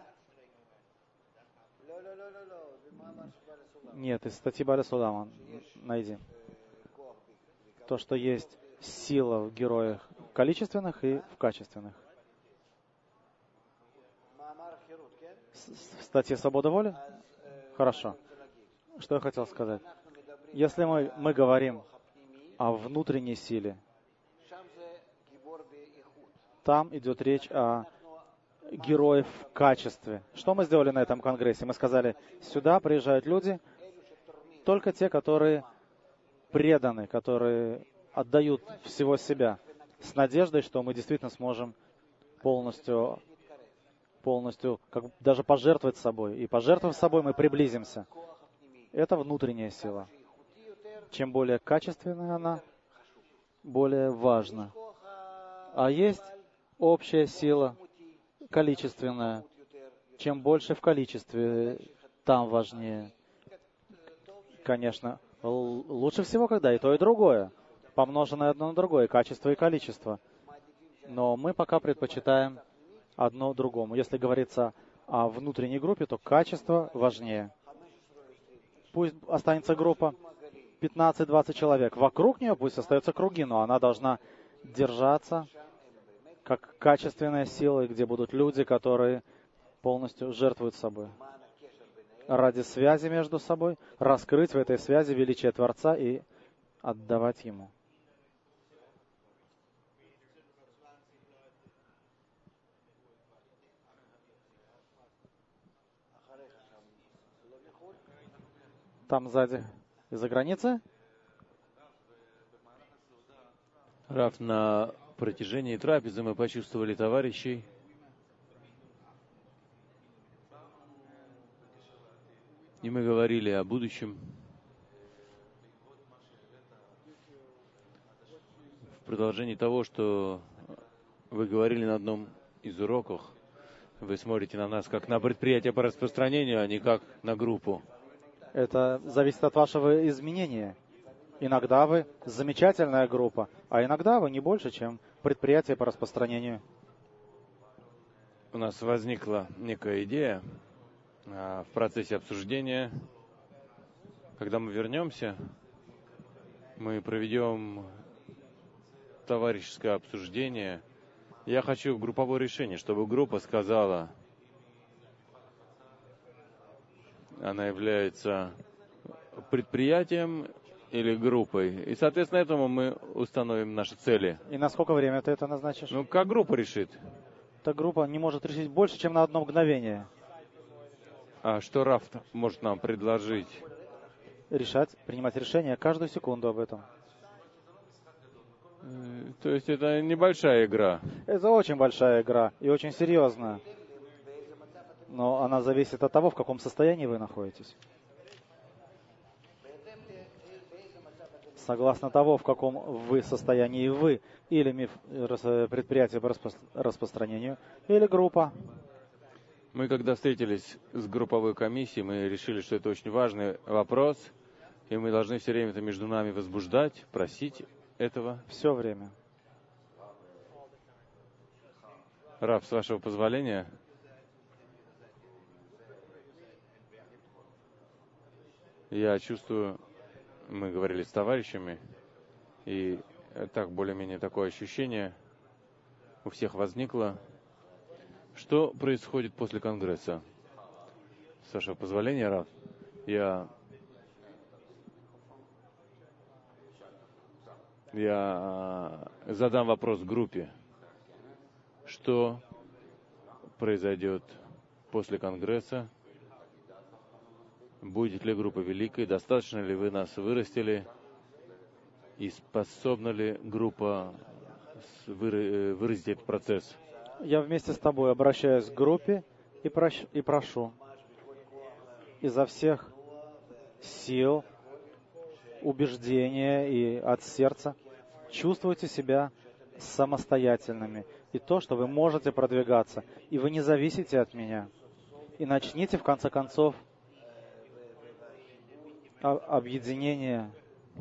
Нет, из статьи Баля Судама найди. То, что есть сила в героях количественных и в качественных. В статье «Свобода воли»? Хорошо. Что я хотел сказать? Если мы, мы говорим о внутренней силе, там идет речь о героях в качестве. Что мы сделали на этом конгрессе? Мы сказали, сюда приезжают люди, только те, которые преданы, которые отдают всего себя, с надеждой, что мы действительно сможем полностью, полностью как даже пожертвовать собой. И пожертвовав собой, мы приблизимся. Это внутренняя сила. Чем более качественная она, более важна. А есть общая сила, количественная. Чем больше в количестве, там важнее. Конечно, лучше всего, когда и то, и другое, помноженное одно на другое, качество и количество. Но мы пока предпочитаем одно другому. Если говорится о внутренней группе, то качество важнее. Пусть останется группа пятнадцать-двадцать человек. Вокруг нее пусть остаются круги, но она должна держаться как качественная сила, где будут люди, которые полностью жертвуют собой. Ради связи между собой, раскрыть в этой связи величие Творца и отдавать Ему. Там сзади, из-за границы? Рав, на протяжении трапезы мы почувствовали товарищей, и мы говорили о будущем. В продолжении того, что вы говорили на одном из уроков, вы смотрите на нас как на предприятие по распространению, а не как на группу. Это зависит от вашего изменения. Иногда вы замечательная группа, а иногда вы не больше, чем предприятие по распространению. У нас возникла некая идея в процессе обсуждения. Когда мы вернемся, мы проведем товарищеское обсуждение. Я хочу групповое решение, чтобы группа сказала, она является предприятием или группой. И, соответственно, этому мы установим наши цели. И на сколько времени ты это назначишь? Ну, как группа решит? Эта группа не может решить больше, чем на одно мгновение. А что Раф может нам предложить? Решать, принимать решения каждую секунду об этом. То есть это небольшая игра? Это очень большая игра и очень серьезная. Но она зависит от того, в каком состоянии вы находитесь. согласно того, в каком вы состоянии вы, или предприятие по распро- распространению, или группа. Мы, когда встретились с групповой комиссией, мы решили, что это очень важный вопрос, и мы должны все время это между нами возбуждать, просить этого. Все время. Рав, с вашего позволения, я чувствую, мы говорили с товарищами, и так более-менее такое ощущение у всех возникло. Что происходит после Конгресса? С вашего позволения, Рав, я, я задам вопрос группе. Что произойдет после Конгресса? Будет ли группа великой? Достаточно ли вы нас вырастили? И способна ли группа выразить этот процесс? Я вместе с тобой обращаюсь к группе и, прощ... и прошу изо всех сил, убеждения и от сердца чувствуйте себя самостоятельными. И то, что вы можете продвигаться, и вы не зависите от меня. И начните, в конце концов, объединение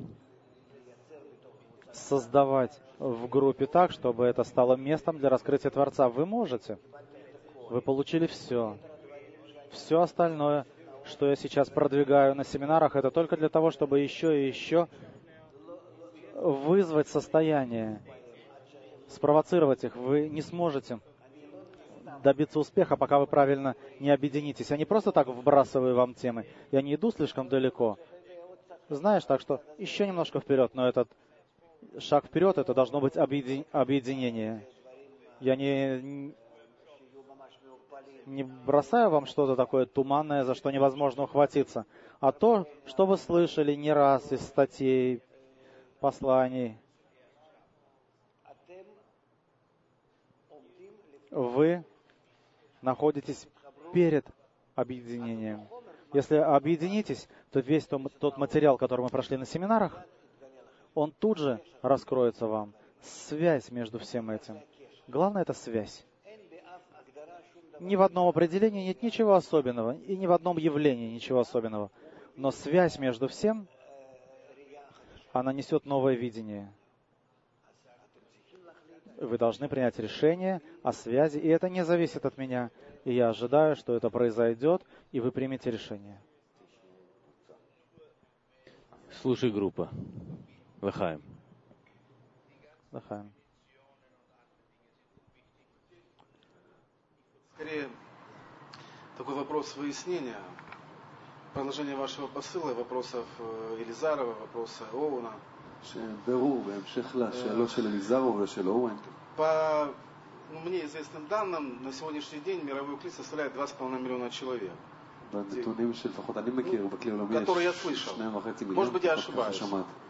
создавать в группе так, чтобы это стало местом для раскрытия Творца. Вы можете. Вы получили все. Все остальное, что я сейчас продвигаю на семинарах, это только для того, чтобы еще и еще вызвать состояние, спровоцировать их. Вы не сможете добиться успеха, пока вы правильно не объединитесь. Я не просто так вбрасываю вам темы. Я не иду слишком далеко. Знаешь, так что еще немножко вперед, но этот шаг вперед, это должно быть объедин... объединение. Я не, не бросаю вам что-то такое туманное, за что невозможно ухватиться, а то, что вы слышали не раз из статей, посланий. Вы находитесь перед объединением. Если объединитесь, то весь тот материал, который мы прошли на семинарах, он тут же раскроется вам. Связь между всем этим. Главное — это связь. Ни в одном определении нет ничего особенного, и ни в одном явлении ничего особенного. Но связь между всем, она несет новое видение. Вы должны принять решение о связи, и это не зависит от меня. И я ожидаю, что это произойдет, и вы примете решение. Слушай, группа. Лахаим. Лахаим. Скорее, такой вопрос выяснения. Продолжение вашего посыла, вопросов Елизарова, вопроса Оуна. По ну, мне известным данным, на сегодняшний день мировой клин составляет два с половиной миллиона человек. Ну, которые я слышал. Может быть, я ошибаюсь.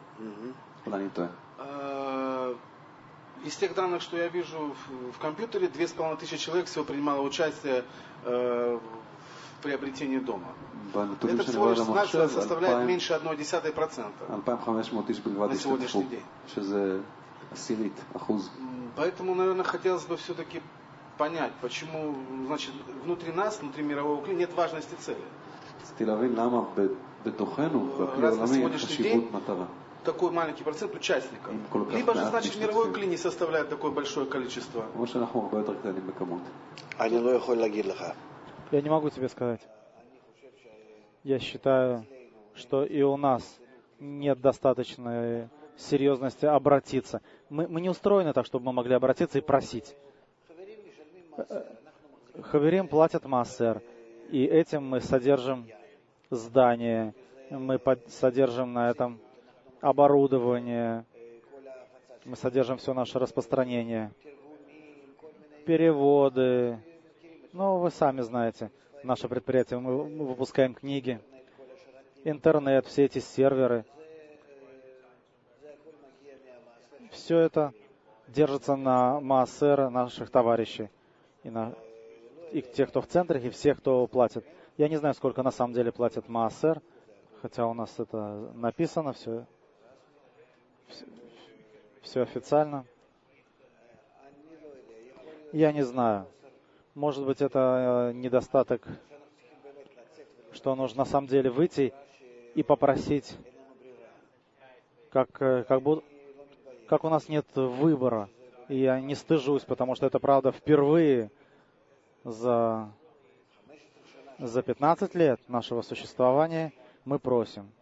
Из тех данных, что я вижу в, в компьютере, две с половиной тысячи человек всего принимало участие э, в приобретении дома. Это всего лишь составляет меньше одной десятой процента на сегодняшний день. Поэтому, наверное, хотелось бы все-таки понять, почему, значит, внутри нас, внутри мирового клина нет важности цели. Раз на сегодняшний день такой маленький процент участников. Либо же, значит, мировой клин не составляет такое большое количество. Я не могу тебе сказать. Я считаю, что и у нас нет достаточной серьезности обратиться. Мы, мы не устроены так, чтобы мы могли обратиться и просить. Хаверим платят массер, и этим мы содержим здание, мы под, содержим на этом оборудование, мы содержим все наше распространение, переводы. Ну, вы сами знаете, наше предприятие, мы выпускаем книги, интернет, все эти серверы. Все это держится на маасер наших товарищей, и, на, и тех, кто в центре, и всех, кто платит. Я не знаю, сколько на самом деле платят маасер. хотя у нас это написано все, все, все официально. Я не знаю. Может быть, это недостаток, что нужно на самом деле выйти и попросить, как, как, будто, как у нас нет выбора. И я не стыжусь, потому что это, правда, впервые за, за пятнадцать лет нашего существования мы просим.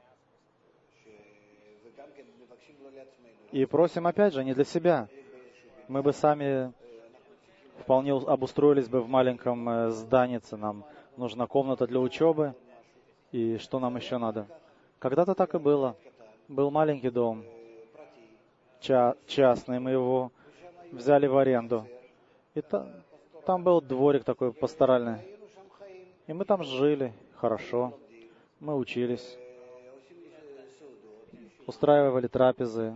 И просим, опять же, не для себя. Мы бы сами вполне обустроились бы в маленьком зданице. Нам нужна комната для учебы. И что нам еще надо? Когда-то так и было. Был маленький дом, ча- частный, мы его взяли в аренду. И та- там был дворик такой пасторальный. И мы там жили хорошо. Мы учились. Устраивали трапезы,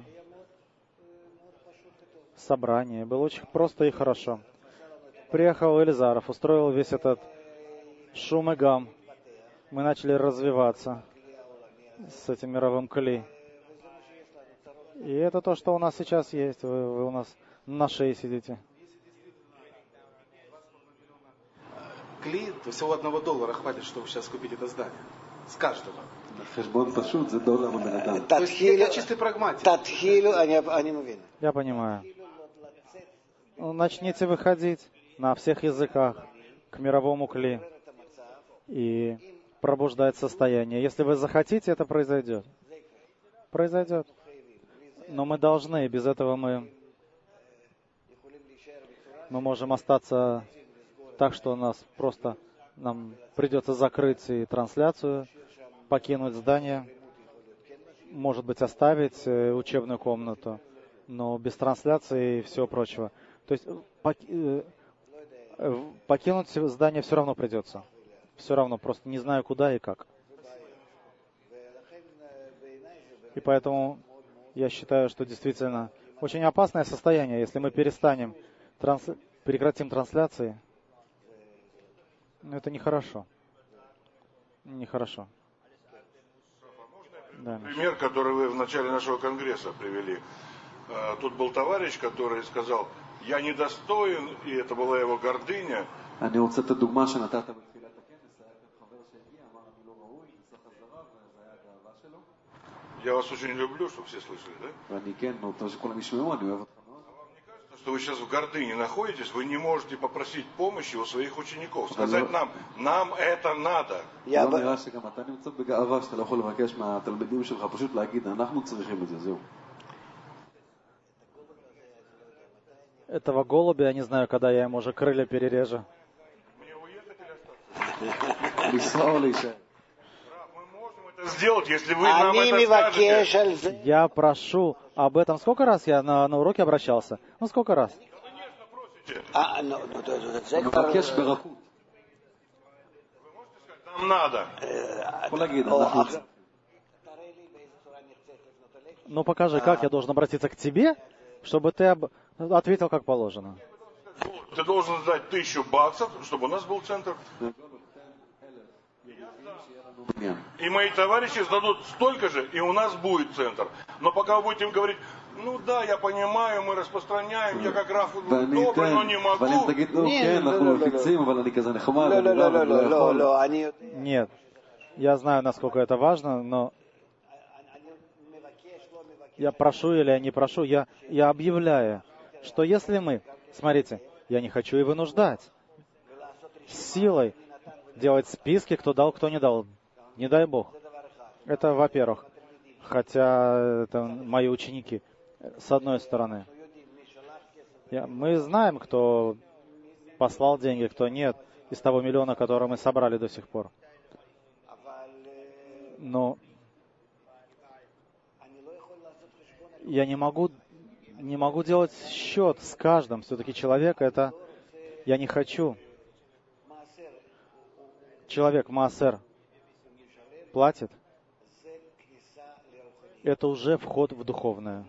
собрания. Было очень просто и хорошо. Приехал Элизаров, устроил весь этот шум и гам. Мы начали развиваться с этим мировым кли. И это то, что у нас сейчас есть. Вы, вы у нас на шее сидите. Кли, всего одного доллара хватит, чтобы сейчас купить это здание. С каждого. То есть я чистый прагматик. Я понимаю. Ну, начните выходить на всех языках к мировому кли и пробуждать состояние. Если вы захотите, это произойдет. Произойдет. Но мы должны, без этого мы, мы можем остаться так, что нас просто, нам придется закрыть и трансляцию, покинуть здание, может быть, оставить учебную комнату, но без трансляции и всего прочего. То есть покинуть здание все равно придется. Все равно, просто не знаю куда и как. И поэтому я считаю, что действительно очень опасное состояние, если мы перестанем, транс... прекратим трансляции. Но это нехорошо. Нехорошо. Да. Пример, который вы в начале нашего конгресса привели. Тут был товарищ, который сказал, я недостоин, и это была его гордыня. Я вас очень люблю, чтобы все слышали, да? А вам не кажется, что вы сейчас в гордыне находитесь, вы не можете попросить помощи у своих учеников, сказать нам, нам это надо. Этого голубя, я не знаю, когда я ему уже крылья перережу. Мне уехать или остаться? Сделать, если вы нам это скажете. Я прошу об этом. Сколько раз я на, на уроке обращался? Ну, сколько раз? Конечно, просите. Нам надо. Ну, покажи, как я должен обратиться к тебе, чтобы ты об... ответил как положено. Ты должен сдать тысячу баксов, чтобы у нас был центр. И мои товарищи сдадут столько же, и у нас будет центр. Но пока вы будете им говорить, ну да, я понимаю, мы распространяем, я как Раф добрый, но не могу. Нет, я знаю, насколько это важно, но я прошу или я не прошу, я, я объявляю, что если мы, смотрите, я не хочу и вынуждать, силой делать списки, кто дал, кто не дал. Не дай Бог. Это, во-первых. Хотя это мои ученики, с одной стороны. Я, мы знаем, кто послал деньги, кто нет, из того миллиона, который мы собрали до сих пор. Но я не могу, не могу делать счет с каждым. Все-таки человек это... Я не хочу. Человек, маасер, платит, это уже вход в духовное.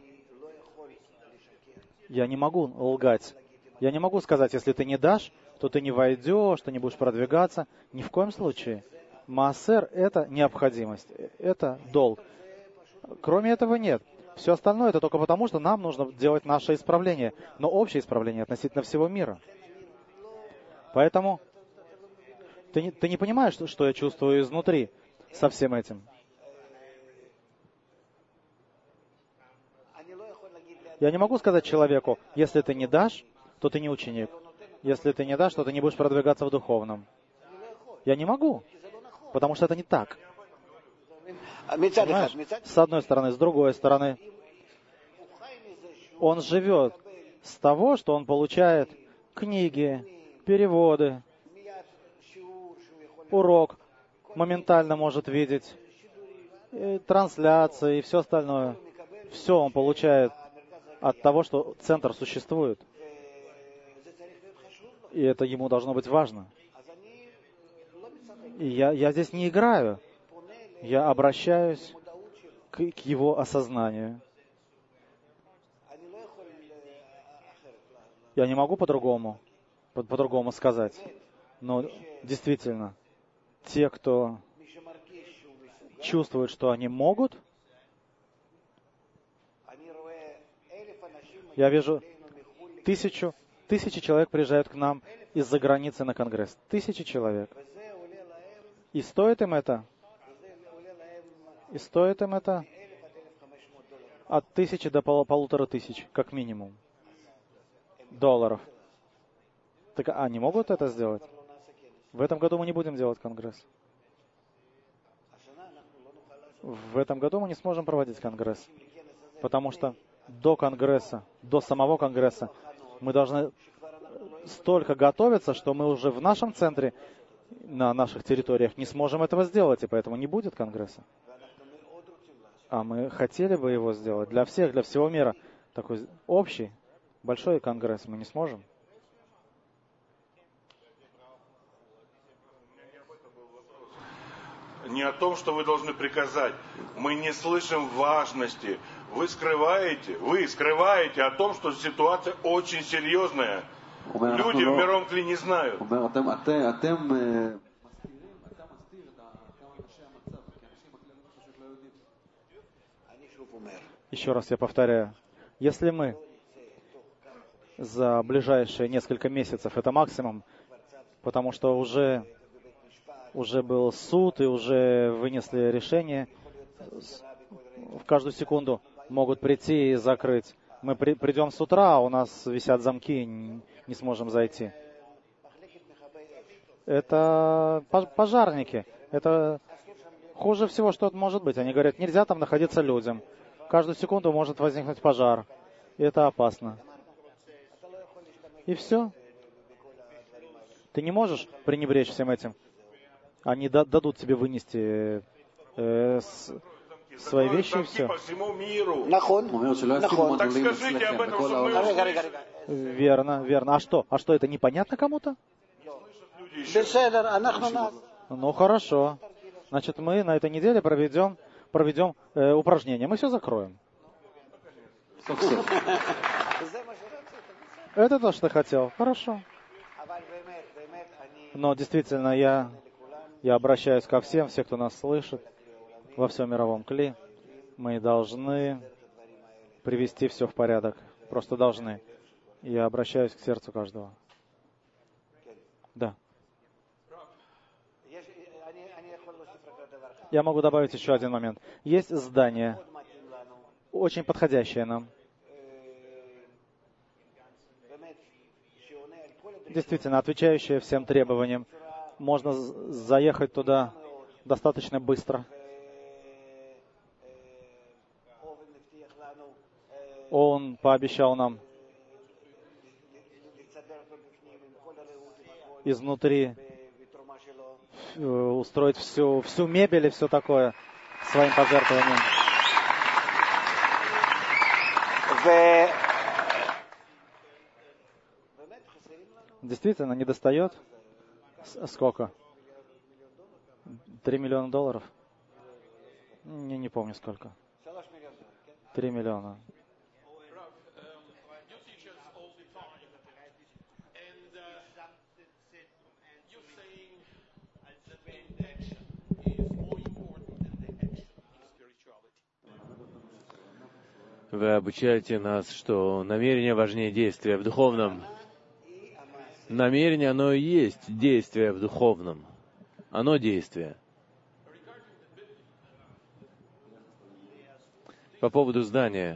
Я не могу лгать. Я не могу сказать, если ты не дашь, то ты не войдешь, ты не будешь продвигаться. Ни в коем случае. Маасер — это необходимость, это долг. Кроме этого нет. Все остальное это только потому, что нам нужно делать наше исправление, но общее исправление относительно всего мира. Поэтому ты не, ты не понимаешь, что, что я чувствую изнутри со всем этим. Я не могу сказать человеку, если ты не дашь, то ты не ученик. Если ты не дашь, то ты не будешь продвигаться в духовном. Я не могу, потому что это не так. Понимаешь? С одной стороны, с другой стороны, он живет с того, что он получает книги, переводы, урок, моментально может видеть, и трансляции и все остальное. Все он получает от того, что центр существует. И это ему должно быть важно. И я, я здесь не играю. Я обращаюсь к, к его осознанию. Я не могу по-другому, по- по-другому сказать. Но действительно, те, кто чувствует, что они могут, я вижу тысячу, тысячи человек приезжают к нам из-за границы на конгресс. Тысячи человек. И стоит им это? И стоит им это от тысячи до пол- полутора тысяч, как минимум, долларов. Так они могут это сделать? В этом году мы не будем делать конгресс. В этом году мы не сможем проводить конгресс, потому что до конгресса, до самого конгресса мы должны столько готовиться, что мы уже в нашем центре, на наших территориях, не сможем этого сделать, и поэтому не будет конгресса. А мы хотели бы его сделать для всех, для всего мира. Такой общий, большой конгресс мы не сможем. Не о том, что вы должны приказать. Мы не слышим важности. Вы скрываете, вы скрываете о том, что ситуация очень серьезная. Люди в мировом клине не знают. Еще раз я повторяю. Если мы за ближайшие несколько месяцев, это максимум, потому что уже, уже был суд и уже вынесли решение, в каждую секунду могут прийти и закрыть. Мы при, придем с утра, а у нас висят замки, не, не сможем зайти. Это пожарники. Это хуже всего, что может быть. Они говорят, нельзя там находиться людям. Каждую секунду может возникнуть пожар. И это опасно. И все. Ты не можешь пренебречь всем этим. Они да, дадут тебе вынести э, с, свои вещи и все. По всему миру. Так скажите об этом, что мы... Верно, верно. А что? А что, это непонятно кому-то? Ну хорошо. Значит, мы на этой неделе проведем, проведем э, упражнение. Мы все закроем. Это то, что ты хотел. Хорошо. Но действительно, я, я обращаюсь ко всем, все, кто нас слышит, во всем мировом кли. Мы должны привести все в порядок. Просто должны. Я обращаюсь к сердцу каждого. Да. Я могу добавить еще один момент. Есть здание, очень подходящее нам. Действительно, отвечающее всем требованиям. Можно заехать туда достаточно быстро. Он пообещал нам изнутри устроить всю, всю мебель и все такое своим пожертвованием. Действительно, не достает? Сколько? Три миллиона долларов? Не, не помню сколько. Три миллиона. Вы обучаете нас, что намерение важнее действия в духовном. Намерение, оно и есть действие в духовном. Оно действие. По поводу здания.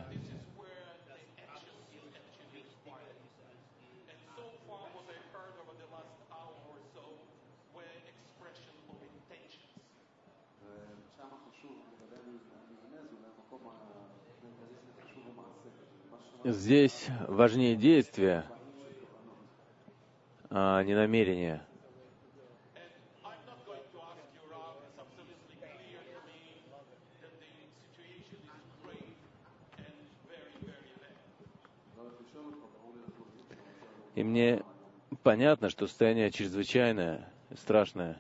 Здесь важнее действия, а не намерения. И мне понятно, что состояние чрезвычайное, страшное.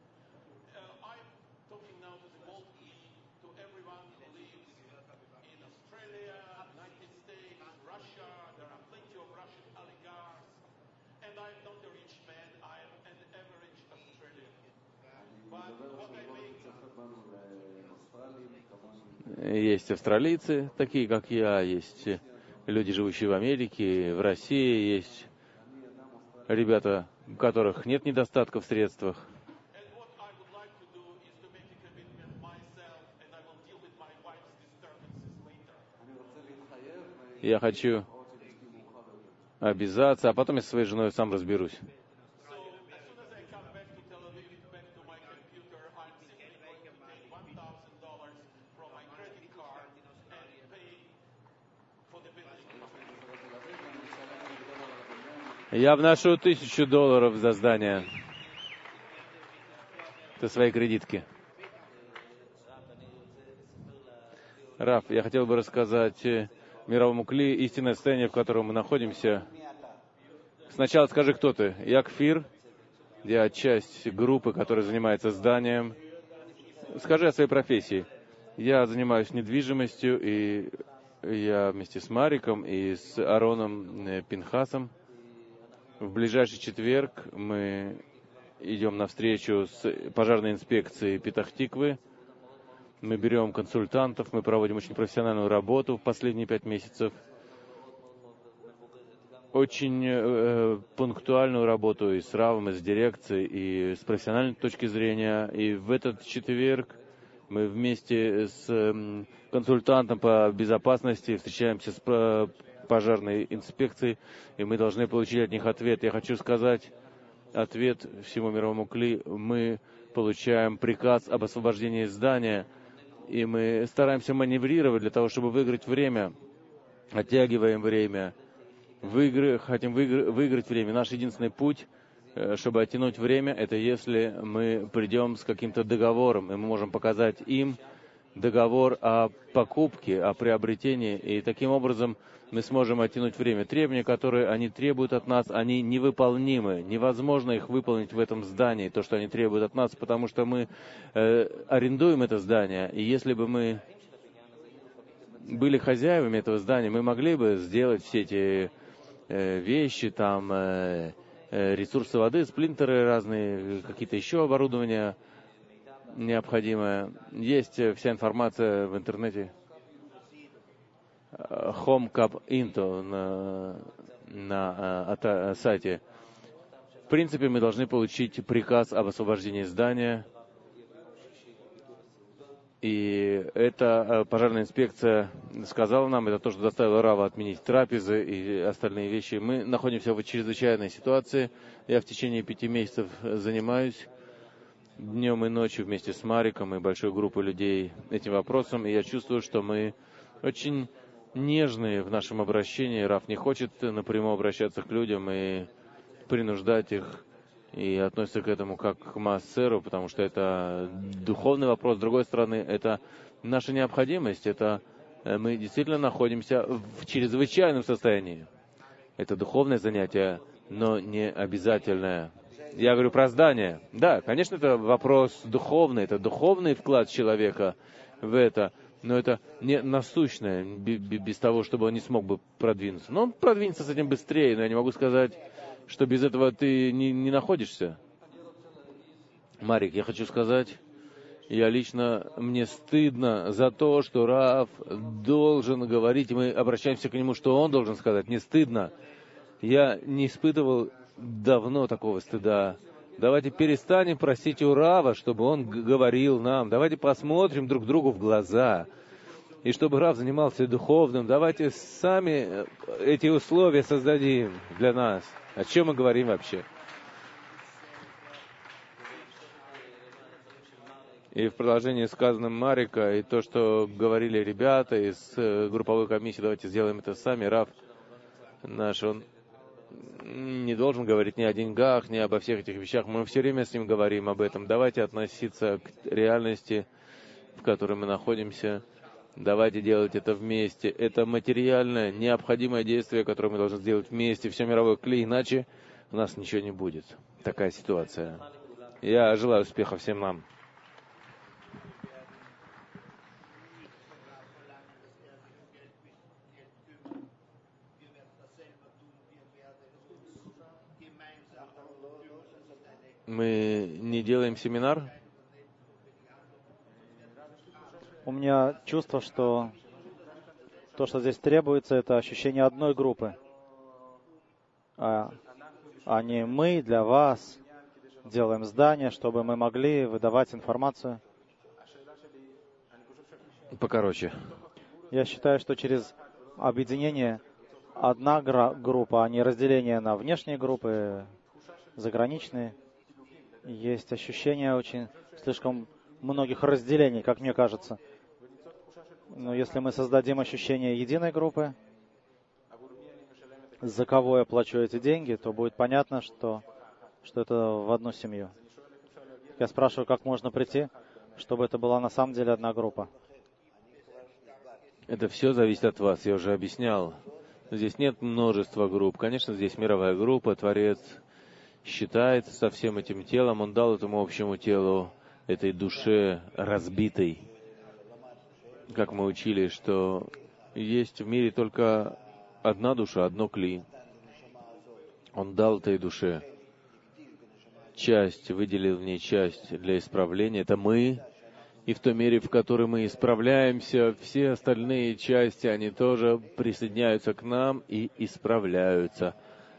Есть австралийцы, такие как я, есть люди, живущие в Америке, в России, есть ребята, у которых нет недостатка в средствах. Я хочу обязаться, а потом я со своей женой сам разберусь. Я вношу тысячу долларов за здание. Это свои кредитки. Раф, я хотел бы рассказать мировому кли истинное состояние, в котором мы находимся. Сначала скажи, кто ты. Я Кфир, я часть группы, которая занимается зданием. Скажи о своей профессии. Я занимаюсь недвижимостью, и я вместе с Мариком и с Ароном Пинхасом. В ближайший четверг мы идем на встречу с пожарной инспекцией Петах-Тиквы. Мы берем консультантов, мы проводим очень профессиональную работу в последние пять месяцев. Очень э, пунктуальную работу и с Равом, и с дирекцией, и с профессиональной точки зрения. И в этот четверг мы вместе с э, консультантом по безопасности встречаемся с пожарной инспекцией, и мы должны получить от них ответ. Я хочу сказать ответ всему мировому кли. Мы получаем приказ об освобождении здания, и мы стараемся маневрировать для того, чтобы выиграть время, оттягиваем время, выигры, хотим выигр, выиграть время. Наш единственный путь, чтобы оттянуть время, это если мы придем с каким-то договором, и мы можем показать им договор о покупке, о приобретении, и таким образом мы сможем оттянуть время. Требования, которые они требуют от нас, они невыполнимы. Невозможно их выполнить в этом здании, то, что они требуют от нас, потому что мы э, арендуем это здание. И если бы мы были хозяевами этого здания, мы могли бы сделать все эти э, вещи, там, э, э, ресурсы воды, сплинтеры разные, какие-то еще оборудования необходимое. Есть вся информация в интернете. HomeCap Info на, на а, сайте. В принципе, мы должны получить приказ об освобождении здания. И это пожарная инспекция сказала нам, это то, что заставило Рава отменить трапезы и остальные вещи. Мы находимся в чрезвычайной ситуации. Я в течение пяти месяцев занимаюсь днем и ночью вместе с Мариком и большой группой людей этим вопросом. И я чувствую, что мы очень нежные в нашем обращении. Рав не хочет напрямую обращаться к людям и принуждать их, и относится к этому как к массеру, потому что это духовный вопрос. С другой стороны, это наша необходимость, это мы действительно находимся в чрезвычайном состоянии. Это духовное занятие, но не обязательное. Я говорю про здание. Да, конечно, это вопрос духовный, это духовный вклад человека в это, но это не насущное, без того, чтобы он не смог бы продвинуться. Но он продвинется с этим быстрее, но я не могу сказать, что без этого ты не, не находишься. Марик, я хочу сказать, Я лично, мне стыдно за то, что Рав должен говорить, и мы обращаемся к нему, что он должен сказать. Не стыдно. Я не испытывал давно такого стыда. Давайте перестанем просить у Рава, чтобы он говорил нам. Давайте посмотрим друг другу в глаза. И чтобы Рав занимался духовным, давайте сами эти условия создадим для нас. О чем мы говорим вообще? И в продолжении сказанным Марика, и то, что говорили ребята из групповой комиссии, давайте сделаем это сами. Рав наш, он не должен говорить ни о деньгах, ни обо всех этих вещах. Мы все время с ним говорим об этом. Давайте относиться к реальности, в которой мы находимся. Давайте делать это вместе. Это материальное, необходимое действие, которое мы должны сделать вместе. Все мировое клей, иначе у нас ничего не будет. Такая ситуация. Я желаю успеха всем нам. Мы не делаем семинар? У меня чувство, что то, что здесь требуется, это ощущение одной группы. А, а не мы для вас делаем здание, чтобы мы могли выдавать информацию. Покороче. Я считаю, что через объединение одна группа, а не разделение на внешние группы, заграничные, есть ощущение очень слишком многих разделений, как мне кажется. Но если мы создадим ощущение единой группы, за кого я плачу эти деньги, то будет понятно, что, что это в одну семью. Я спрашиваю, как можно прийти, чтобы это была на самом деле одна группа. Это все зависит от вас, я уже объяснял. Здесь нет множества групп. Конечно, здесь мировая группа, Творец считается со всем этим телом. Он дал этому общему телу, этой душе разбитой. Как мы учили, что есть в мире только одна душа, одно кли. Он дал этой душе часть, выделил в ней часть для исправления. Это мы. И в той мере, в которой мы исправляемся, все остальные части, они тоже присоединяются к нам и исправляются.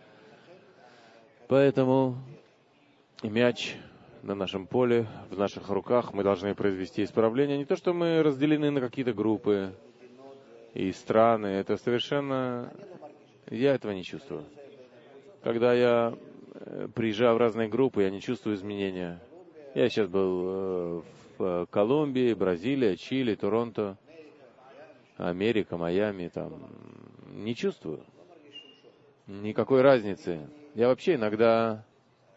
Поэтому мяч на нашем поле, в наших руках, мы должны произвести исправление. Не то, что мы разделены на какие-то группы и страны, это совершенно... Я этого не чувствую. Когда я приезжаю в разные группы, я не чувствую изменения. Я сейчас был в Колумбии, Бразилия, Чили, Торонто, Америка, Майами, там. Не чувствую никакой разницы. Я вообще иногда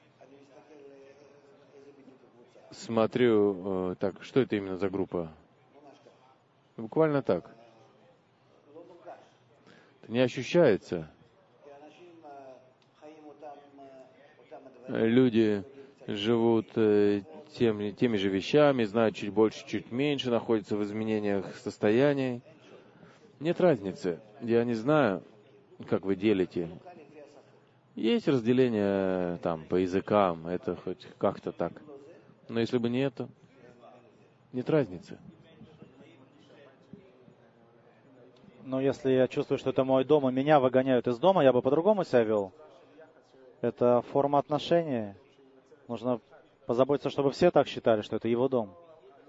смотрю, так, что это именно за группа? Буквально так. Это не ощущается. Люди живут тем, теми же вещами, знают чуть больше, чуть меньше, находятся в изменениях состояний. Нет разницы. Я не знаю, как вы делите. Есть разделение там по языкам, это хоть как-то так. Но если бы не это, нет разницы. Но если я чувствую, что это мой дом, и меня выгоняют из дома, я бы по-другому себя вел. Это форма отношения. Нужно позаботиться, чтобы все так считали, что это его дом.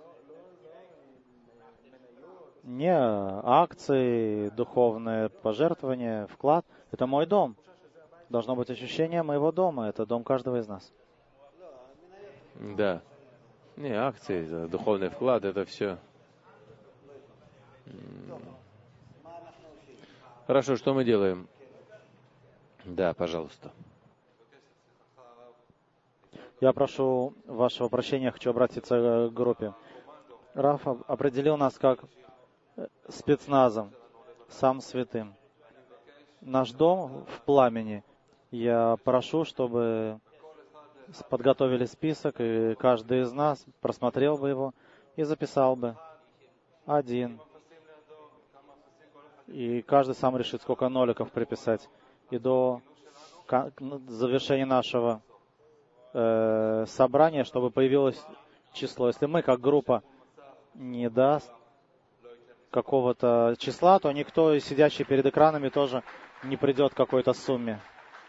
Не акции, духовные пожертвования, вклад. Это мой дом. Должно быть ощущение моего дома. Это дом каждого из нас. Да. Не, акции, духовный вклад, это все. Хорошо, что мы делаем? Да, пожалуйста. Я прошу вашего прощения, хочу обратиться к группе. Раф определил нас как спецназом, сам святым. Наш дом в пламени. Я прошу, чтобы подготовили список, и каждый из нас просмотрел бы его и записал бы один. И каждый сам решит, сколько ноликов приписать. И до завершения нашего э, собрания, чтобы появилось число. Если мы, как группа, не даст какого-то числа, то никто, сидящий перед экранами, тоже не придет к какой-то сумме.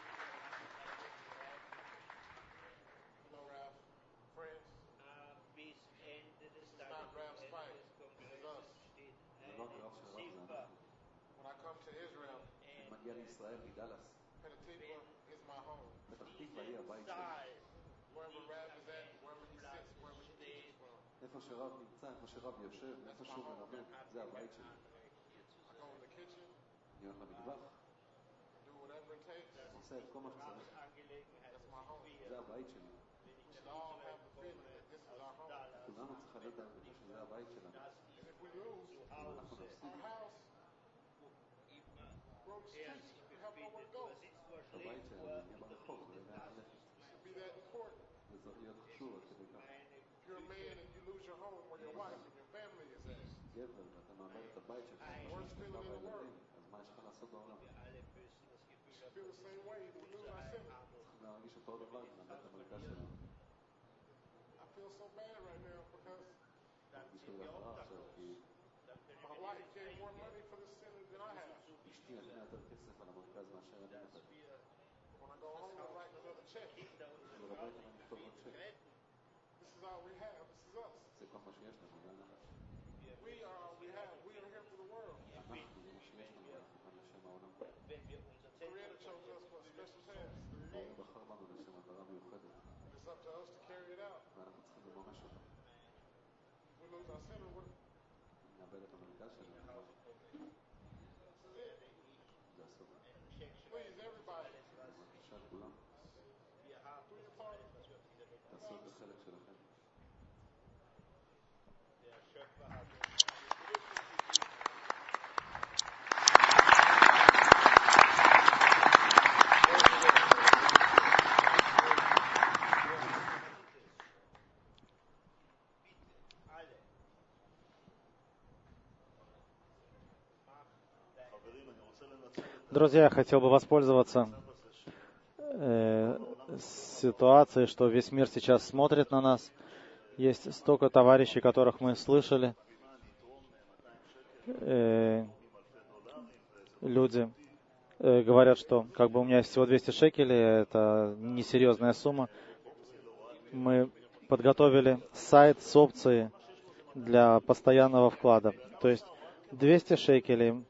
איפה שרב נמצא, איפה שרב יושב, איפה שהוא מלמד, זה הבית שלי. אני הולך למטבח, עושה את כל מה שצריך. זה הבית שלי. כולנו צריכים לדעת שזה הבית שלנו. אנחנו נפסיד. הבית שלנו נהיה ברחוב, זה נהיה הלכת. זה צריך להיות חשוב עד כדי כך. גבר, ואתה מאבד את הבית שלך, משפחה והילדים, אז מה יש לך לעשות בעולם? צריכים להרגיש אותו דבר, נאבד את המלכה שלנו. מרגיש לי להפרעה עכשיו, כי אשתי נתנה יותר כסף על המרכז מאשר אני נתתי. ולבית אני נכתוב עוד צ'ק. זה כל מה שיש לנו, זה אנחנו. אנחנו, זה מה שיש לנו, אנחנו כאן לשם העולם. הוא בחר בנו לשם מטרה מיוחדת. ואנחנו צריכים לממש אותה. נאבד את המרכז שלנו. זה הסוף. בבקשה כולם. תעשו את החלק שלכם. Друзья, я хотел бы воспользоваться э, ситуацией, что весь мир сейчас смотрит на нас. Есть столько товарищей, которых мы слышали. Э, люди э, говорят, что как бы у меня есть всего двести шекелей, это несерьезная сумма. Мы подготовили сайт с опцией для постоянного вклада. То есть двести шекелей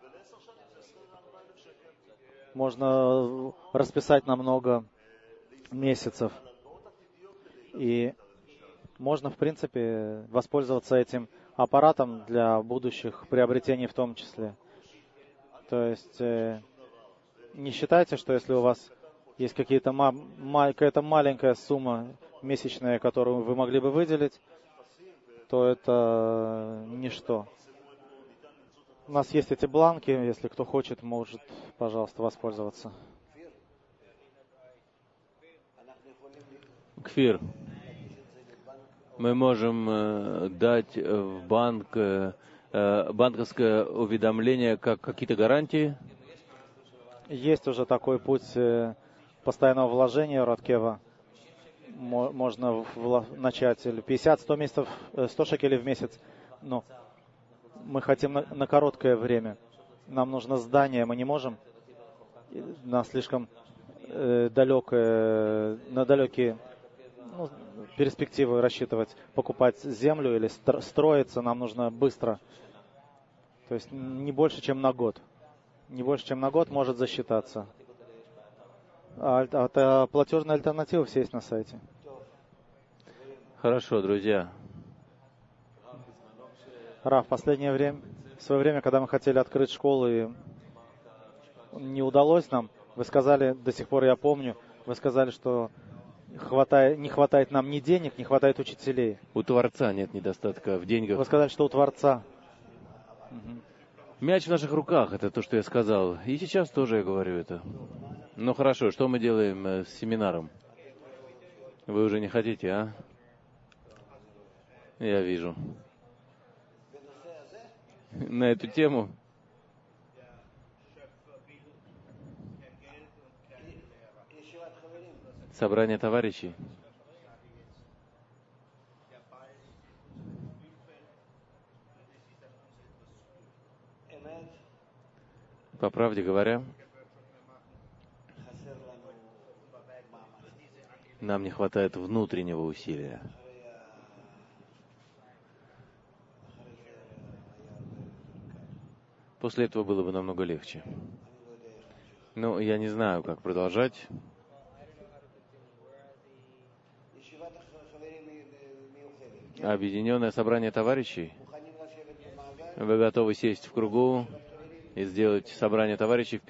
можно расписать на много месяцев. И можно, в принципе, воспользоваться этим аппаратом для будущих приобретений в том числе. То есть э, не считайте, что если у вас есть какие-то ма- ма- какая-то маленькая сумма месячная, которую вы могли бы выделить, то это ничто. У нас есть эти бланки, если кто хочет, может, пожалуйста, воспользоваться. Кфир, мы можем э, дать в банк э, банковское уведомление как какие-то гарантии? Есть уже такой путь э, постоянного вложения Роткева. Мо- можно вла- начать или пятьдесят-сто месяцев, сто шекелей в месяц. Но мы хотим на, на короткое время. Нам нужно здание, мы не можем на слишком э, далекое, на далекие ну, перспективы рассчитывать, покупать землю или стро- строиться. Нам нужно быстро. То есть не больше, чем на год. Не больше, чем на год может засчитаться. А, а, а платежные альтернативы все есть на сайте. Хорошо, друзья. Раф, в последнее время, в свое время, когда мы хотели открыть школу и не удалось нам, вы сказали, до сих пор я помню, вы сказали, что хватает, не хватает нам ни денег, не хватает учителей. У Творца нет недостатка в деньгах. Вы сказали, что у Творца. Угу. Мяч в наших руках, это то, что я сказал. И сейчас тоже я говорю это. Ну хорошо, что мы делаем с семинаром? Вы уже не хотите, а? Я вижу. На эту тему. Собрание товарищей. По правде говоря, нам не хватает внутреннего усилия. После этого было бы намного легче. Но я не знаю, как продолжать. Объединенное собрание товарищей. Вы готовы сесть в кругу и сделать собрание товарищей в